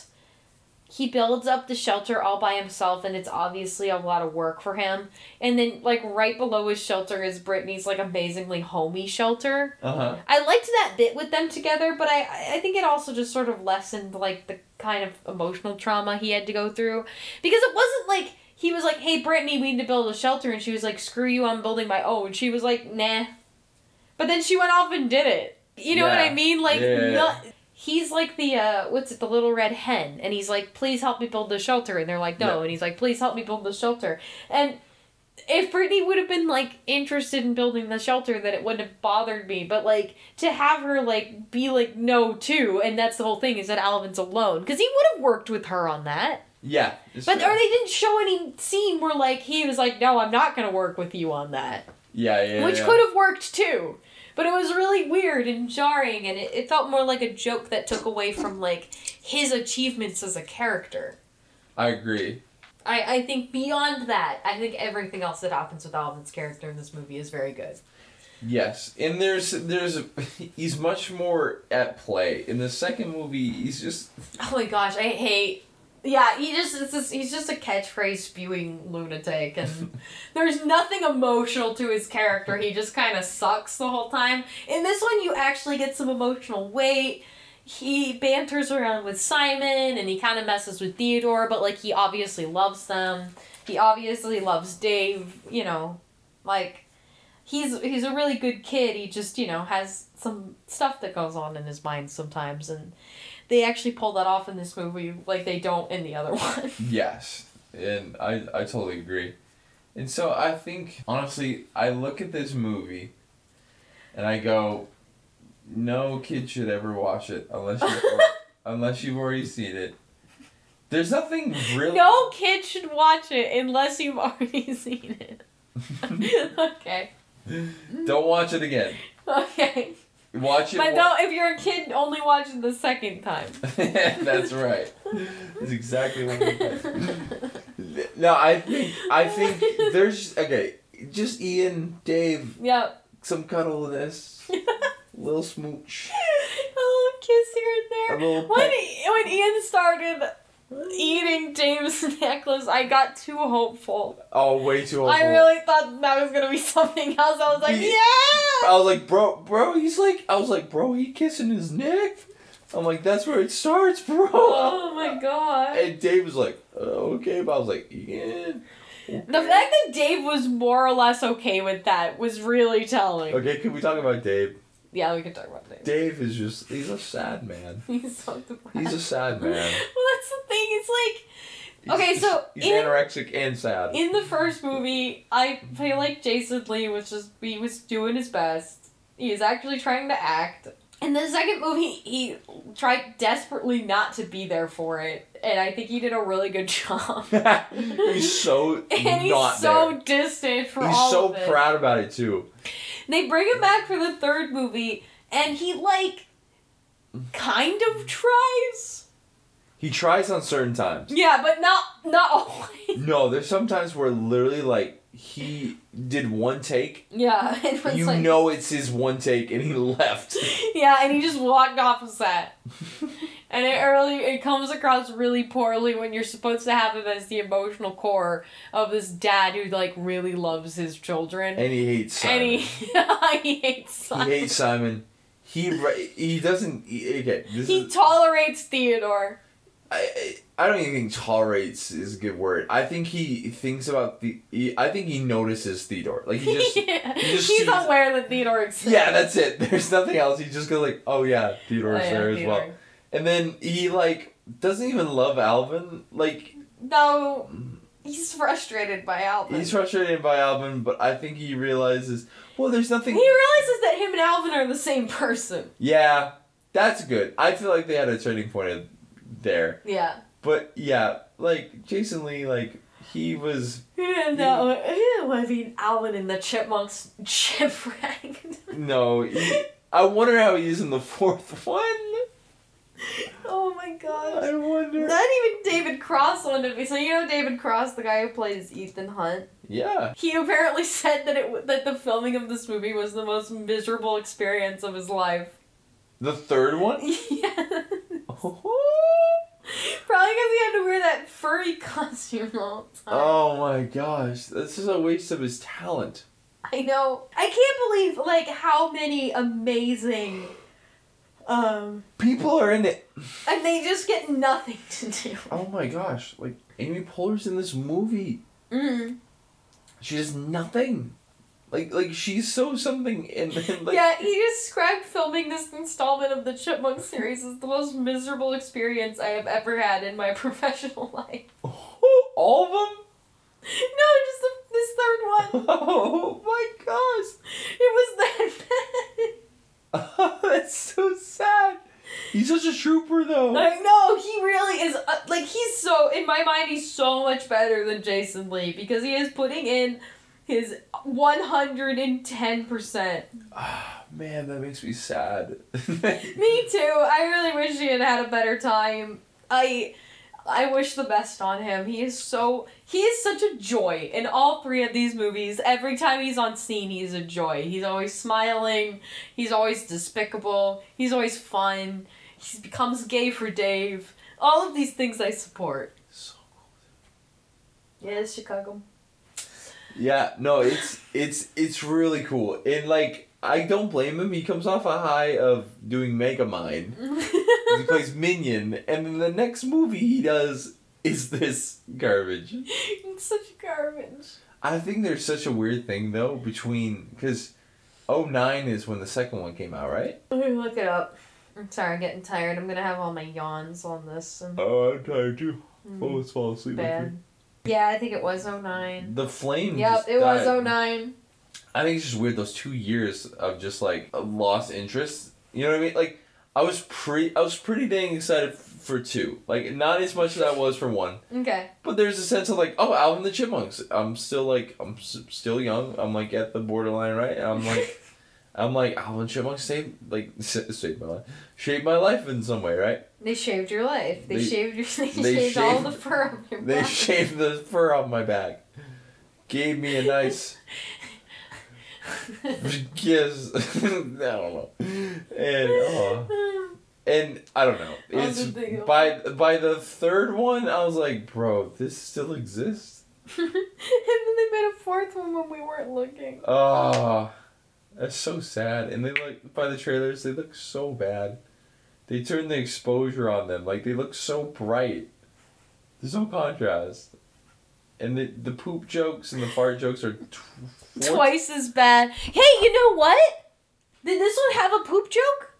builds up the shelter all by himself, and it's obviously a lot of work for him. And then, like, right below his shelter is Brittany's, like, amazingly homey shelter. Uh-huh. I liked that bit with them together, but I think it also just sort of lessened, like, the kind of emotional trauma he had to go through. Because it wasn't like, he was like, hey, Brittany, we need to build a shelter, and she was like, screw you, I'm building my own. She was like, nah. But then she went off and did it. You know what I mean? Like, he's like the little red hen, and he's like, please help me build the shelter, and they're like, no, and he's like, please help me build the shelter. And if Brittany would have been, like, interested in building the shelter, then it wouldn't have bothered me, but, like, to have her, like, be like, no, too, and that's the whole thing, is that Alvin's alone, because he would have worked with her on that. Yeah. But, or they didn't show any scene where, like, he was like, no, I'm not gonna work with you on that. Yeah. Which could have worked, too. But it was really weird and jarring, and it felt more like a joke that took away from, like, his achievements as a character. I agree. I think beyond that, I think everything else that happens with Alvin's character in this movie is very good. Yes, and there's he's much more at play. In the second movie, he's just... Oh my gosh, I hate... Yeah, he's just a catchphrase spewing lunatic, and there's nothing emotional to his character. He just kind of sucks the whole time. In this one, you actually get some emotional weight. He banters around with Simon, and he kind of messes with Theodore, but, like, he obviously loves them. He obviously loves Dave, you know, like, he's a really good kid. He just, you know, has some stuff that goes on in his mind sometimes, and they actually pull that off in this movie like they don't in the other one. Yes, and I totally agree. And so I think, honestly, I look at this movie, and I go, no kid should ever watch it unless you've already seen it. There's nothing really. No kid should watch it unless you've already seen it. Okay. Don't watch it again. Okay. Watch it. But no, if you're a kid, only watch it the second time. That's right. That's exactly what I'm doing. No, I think there's okay. Just Ian, Dave, Yep. some cuddle in this, little smooch, A little kiss here and a there. little When, pet. when Ian started eating James' necklace, I got too hopeful. Oh, way too old. I really thought that was gonna be something else. I was like, He- yeah! I was like, bro, he's like, I was like, bro, he kissing his neck. I'm like, that's where it starts, bro. Oh my god. And Dave was like, okay, but I was like, yeah. The fact that Dave was more or less okay with that was really telling. Okay, can we talk about Dave? Yeah, we can talk about Dave. Dave is he's a sad man. He's so depressed. He's a sad man. Well, that's the thing. It's like, okay, so he's in anorexic and sad. in the first movie, I feel like Jason Lee he was doing his best. He was actually trying to act. In the second movie, he tried desperately not to be there for it, and I think he did a really good job. He's so And he's not so there. distant for He's all so of it. proud about it too. They bring him back for the third movie, and he, like, kind of tries. He tries on certain times. Yeah, but not always. No, there's some times where literally like he did one take. Yeah, it was You like, know it's his one take, and he left. yeah, and he just walked off the set. And it comes across really poorly when you're supposed to have him as the emotional core of this dad who, like, really loves his children. And he hates Simon. And he hates Simon. He hates Simon. He doesn't. Okay, He tolerates Theodore. I don't even think tolerates is a good word. I think he thinks about I think he notices Theodore. Like he just. Yeah. he just He's sees- aware that Theodore exists. Yeah, that's it. There's nothing else. He just goes like, oh yeah, Theodore's there as well. And then he like doesn't even love Alvin. Like No, he's frustrated by Alvin. he's frustrated by Alvin, but I think he realizes, well, there's nothing. He realizes that him and Alvin are the same person. Yeah, that's good. I feel like they had a turning point there. Yeah. But yeah, like Jason Lee, like he was. No, I mean Alvin and the Chipmunks shipwrecked. No, I wonder how he's in the fourth one. Oh my god. I wonder. Not even David Cross wanted to be. So you know David Cross, the guy who plays Ethan Hunt? Yeah. He apparently said that the filming of this movie was the most miserable experience of his life. The third one? Yeah. Oh, Probably because he had to wear that furry costume all the time. oh my gosh. This is a waste of his talent. I know. I can't believe, like, how many amazing, People are in it. and they just get nothing to do. Oh my gosh. Like, Amy Poehler's in this movie. Mm. She does nothing. Like she's so something in like. Yeah, he described filming this installment of the Chipmunk series as the most miserable experience I have ever had in my professional life. All of them? No, just this third one. Oh my gosh. It was that bad. That's so sad. He's such a trooper, though. I know, he really is, like, he's so, in my mind, he's so much better than Jason Lee, because he is putting in his 110%. Ah, man, that makes me sad. Me too, I really wish he had had a better time. I wish the best on him. He is such a joy in all three of these movies. Every time he's on scene, he's a joy. He's always smiling. He's always despicable. He's always fun. He becomes gay for Dave. All of these things I support. So Yes, Chicago. Yeah, no, it's really cool. And like, I don't blame him. He comes off a high of doing Megamind. He plays Minion, and then the next movie he does is this garbage. It's such garbage. I think there's such a weird thing though between because 2009 is when the second one came out, right? Let me look it up. I'm sorry, I'm getting tired. I'm gonna have all my yawns on this. And Oh, I'm tired too. Let's fall asleep. bad. Yeah, I think it was 2009. The flame. Yep, just it was died. 2009. I think it's just weird those 2 years of just like a lost interest. You know what I mean? Like I was pretty dang excited for 2. Like, not as much as I was for 1. Okay. But there's a sense of like, oh, Alvin the Chipmunks. I'm still like, still young. I'm like at the borderline, right? And I'm like, Alvin Chipmunks saved my life. Shaved my life in some way, right? They shaved your life. They shaved they all the fur on your They back. shaved the fur off my back. Gave me a nice kiss. I don't know. And I don't know. It's by the 3rd one, I was like, bro, this still exists. And then they made a 4th one when we weren't looking. Oh, that's so sad. And they look, by the trailers, they look so bad. They turned the exposure on them. Like, they look so bright. There's no contrast. And the poop jokes and the fart jokes are Twice as bad. Hey, you know what? Did this one have a poop joke?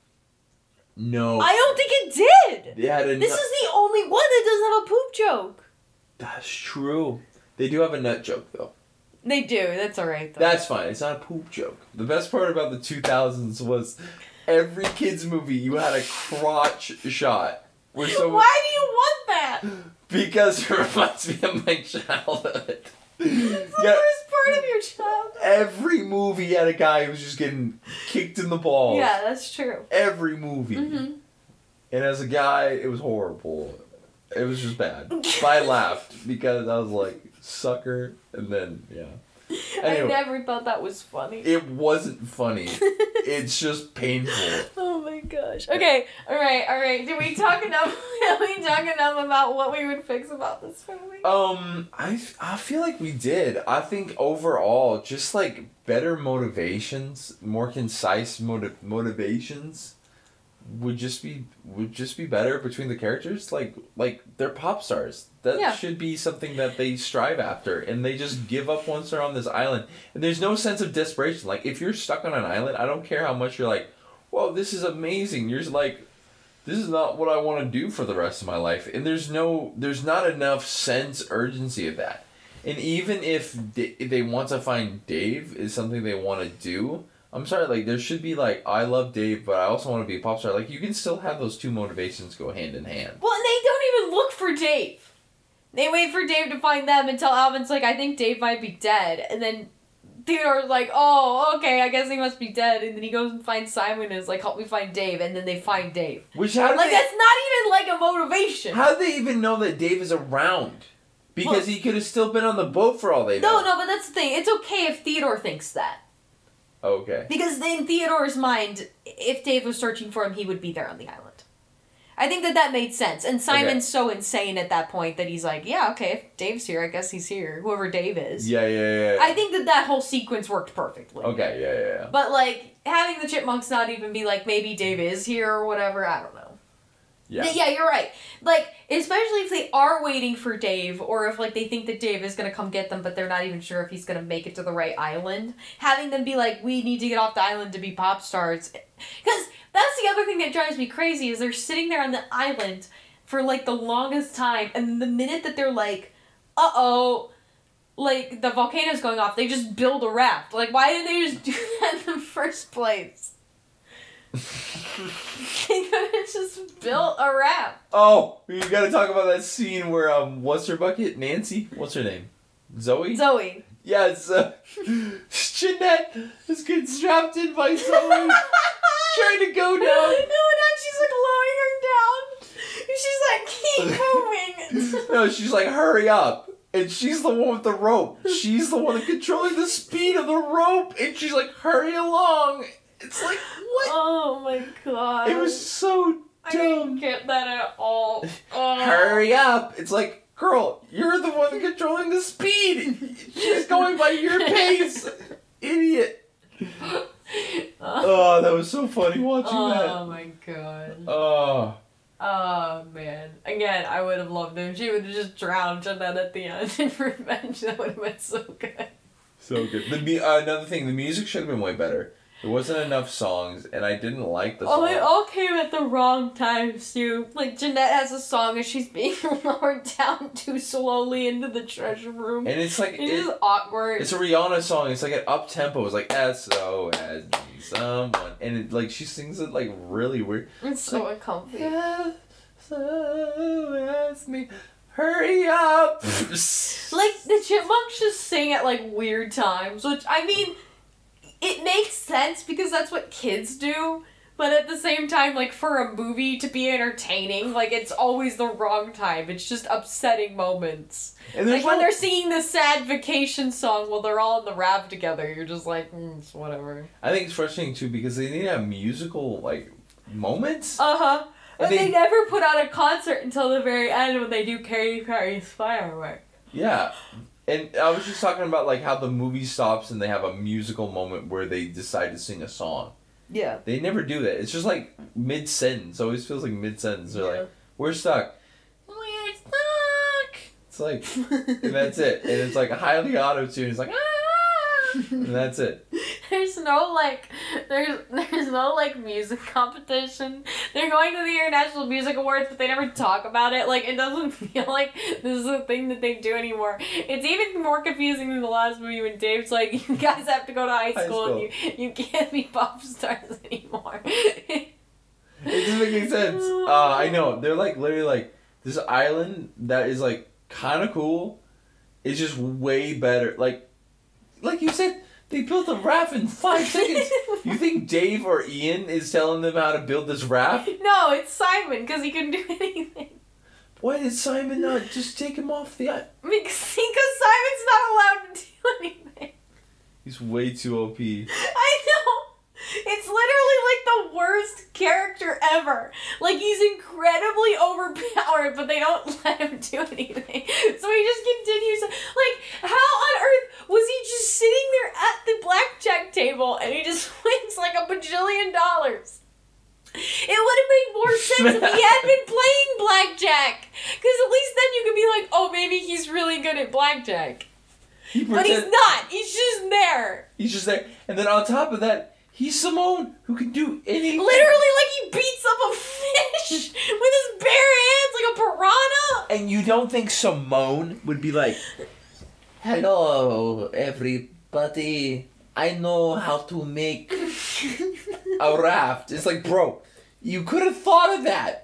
No. I don't think it did. They had a This is the only one that doesn't have a poop joke. That's true. They do have a nut joke, though. They do. That's alright, though. That's fine. It's not a poop joke. The best part about the 2000s was every kid's movie, you had a crotch shot. Why do you want that? Because it reminds me of my childhood. It's the worst part of your childhood. Every movie had a guy who was just getting kicked in the balls. Yeah, that's true. Every movie. Mm-hmm. And as a guy, it was horrible. It was just bad. But I laughed because I was like, sucker, and then, yeah. Anyway, I never thought that was funny. it wasn't funny. It's just painful. Oh my gosh. Okay, alright. Did we talk enough? Did we talk enough about what we would fix about this movie? I feel like we did. I think overall, just like better motivations, more concise motivations would just be better between the characters. Like they're pop stars. That should be something that they strive after, and they just give up once they're on this island. And there's no sense of desperation. Like, if you're stuck on an island, I don't care how much you're like, whoa, this is amazing. You're just like, this is not what I want to do for the rest of my life. And there's not enough sense urgency of that. And even if they want to find Dave is something they want to do, I'm sorry, like, there should be, like, I love Dave, but I also want to be a pop star. Like, you can still have those two motivations go hand in hand. Well, and they don't even look for Dave. They wait for Dave to find them until Alvin's like, I think Dave might be dead. And then Theodore's like, oh, okay, I guess he must be dead. And then he goes and finds Simon and is like, help me find Dave. And then they find Dave. Which, that's not even, like, a motivation. How do they even know that Dave is around? Because he could have still been on the boat for all they know. No, but that's the thing. It's okay if Theodore thinks that. Okay. Because in Theodore's mind, if Dave was searching for him, he would be there on the island. I think that made sense. And Simon's so insane at that point that he's like, yeah, okay, if Dave's here, I guess he's here. Whoever Dave is. Yeah. I think that whole sequence worked perfectly. Okay, yeah. But, like, having the Chipmunks not even be like, maybe Dave is here or whatever, I don't know. Yeah, you're right. Like, especially if they are waiting for Dave, or if, like, they think that Dave is going to come get them, but they're not even sure if he's going to make it to the right island. Having them be like, we need to get off the island to be pop stars. Because that's the other thing that drives me crazy, is they're sitting there on the island for, like, the longest time, and the minute that they're like, uh-oh, like, the volcano's going off, they just build a raft. Like, why didn't they just do that in the first place? They could have just built a raft. Oh, we gotta talk about that scene where, what's her bucket? Nancy? What's her name? Zoe? Yeah, it's, Jeanette is getting strapped in by Zoe. Trying to go down. No, she's like lowering her down. She's like, keep moving. No, she's like, hurry up. And she's the one with the rope. She's the one controlling the speed of the rope. And she's like, hurry along. It's like, what? Oh my god. It was so dumb. I didn't get that at all. Hurry up. It's like, girl, you're the one controlling the speed. She's going by your pace. Idiot. Oh, that was so funny watching that. Oh my god. Oh. Oh man. Again, I would have loved him. She would have just drowned Jeanette at the end in revenge. That would have been so good. So good. Another thing, the music should have been way better. There wasn't enough songs, and I didn't like the song. Oh, it all came at the wrong times, too. Like, Jeanette has a song and she's being lowered down too slowly into the treasure room. And it's like... It's just awkward. It's a Rihanna song. It's like an up-tempo. It's like, SOS me someone. And it, like, she sings it, like, really weird. It's so uncomfy. Yeah, So ask me, hurry up. Like, the chipmunks just sing at, like, weird times, which, I mean, it makes sense because that's what kids do, but at the same time, like, for a movie to be entertaining, like, it's always the wrong time. It's just upsetting moments. And Like, when they're singing the sad vacation song while they're all in the raft together, you're just like, it's whatever. I think it's frustrating too because they need to have musical like moments. Uh-huh. And And they never put on a concert until the very end when they do Katy Perry's Firework. Yeah. And I was just talking about like how the movie stops and they have a musical moment where they decide to sing a song. Yeah. They never do that. It's just like mid sentence. Always feels like mid sentence. They're like, "We're stuck." We're stuck. It's like, and that's it. And it's like highly auto tuned. It's like, ah, and that's it. There's no music competition. They're going to the International Music Awards, but they never talk about it. Like, it doesn't feel like this is a thing that they do anymore. It's even more confusing than the last movie when Dave's like, you guys have to go to high school. And you can't be pop stars anymore. It doesn't make any sense. I know. They're like literally like this island that is like kind of cool. It's just way better. Like you said, they built a raft in 5 seconds. You think Dave or Ian is telling them how to build this raft? No, it's Simon, because he can do anything. Why did Simon not just take him off the island? Because Simon's not allowed to do anything. He's way too OP. I know. It's literally like the worst character ever. Like, he's incredibly overpowered, but they don't let him do anything. So he just continues. Like, how on earth was he just sitting there at the blackjack table and he just wins like $1 bajillion? It would have made more sense if he had been playing blackjack. Because at least then you could be like, oh, maybe he's really good at blackjack. But he's not. He's just there. He's just there. And then on top of that, he's Simone, who can do anything. Literally, like, he beats up a fish with his bare hands like a piranha. And you don't think Simone would be like, "Hello, everybody. I know how to make a raft." It's like, bro, you could have thought of that.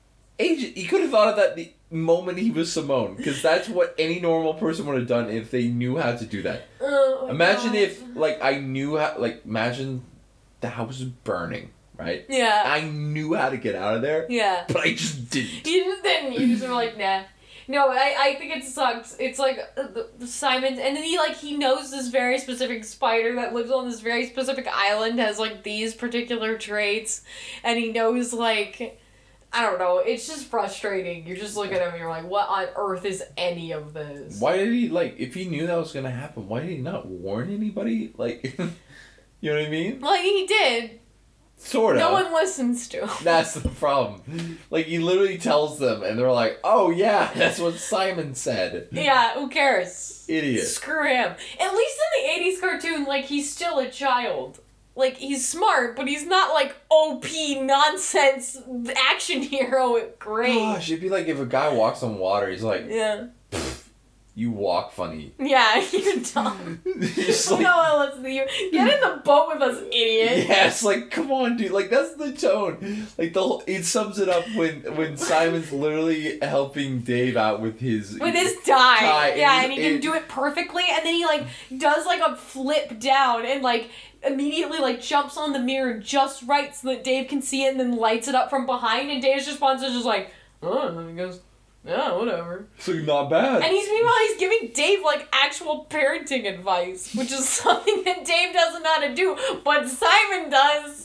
You could have thought of that the moment he was Simone, because that's what any normal person would have done if they knew how to do that. Oh, Imagine God. if, like, I knew how, like, imagine the house is burning, right? Yeah. I knew how to get out of there, Yeah. but I just didn't. You just didn't. You just were like, nah. No, I think it sucks. It's like the Simon, and then he knows this very specific spider that lives on this very specific island has like these particular traits, and he knows like, I don't know. It's just frustrating. You just look at him and you're like, what on earth is any of this? Why did he, like, if he knew that was gonna happen, why did he not warn anybody? Like, you know what I mean? Like, he did. Sort of. No one listens to him. That's the problem. Like, he literally tells them, and they're like, "Oh yeah, that's what Simon said." Yeah, who cares? Idiot. Screw him. At least in the 80s cartoon, like, he's still a child. Like, he's smart, but he's not, like, OP nonsense action hero great. Gosh, it'd be like if a guy walks on water, he's like, Yeah. "You walk funny." Yeah, you're dumb. Just like, No one listens to you. Get in the boat with us, idiot. yeah, it's like, come on, dude. Like, that's the tone. Like, it sums it up when Simon's literally helping Dave out with his tie. Yeah, and and he can do it perfectly, and then he, like, does, like, a flip down, and, like, immediately, like, jumps on the mirror just right so that Dave can see it, and then lights it up from behind, and Dave's response is just like, oh, and then he goes, yeah, whatever. So not bad. And meanwhile he's giving Dave, like, actual parenting advice, which is something that Dave doesn't know how to do, but Simon does.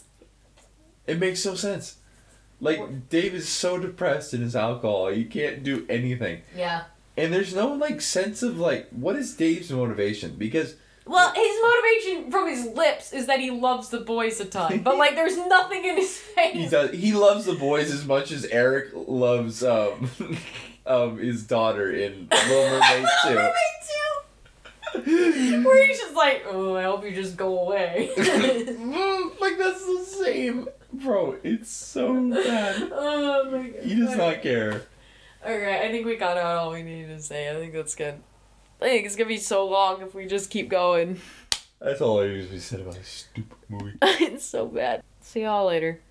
It makes no sense. Like, Dave is so depressed in his alcohol, he can't do anything. Yeah. And there's no, like, sense of, like, what is Dave's motivation? Because... Well, his motivation from his lips is that he loves the boys a ton, but, like, there's nothing in his face. He does. He loves the boys as much as Eric loves, his daughter in Little Mermaid 2. Little Mermaid 2! Where he's just like, oh, I hope you just go away. Like, that's the same. Bro, it's so bad. Oh my god. He does not care. Okay, I think we got out all we needed to say. I think that's good. I think it's gonna be so long if we just keep going. That's all I usually said about a stupid movie. It's so bad. See y'all later.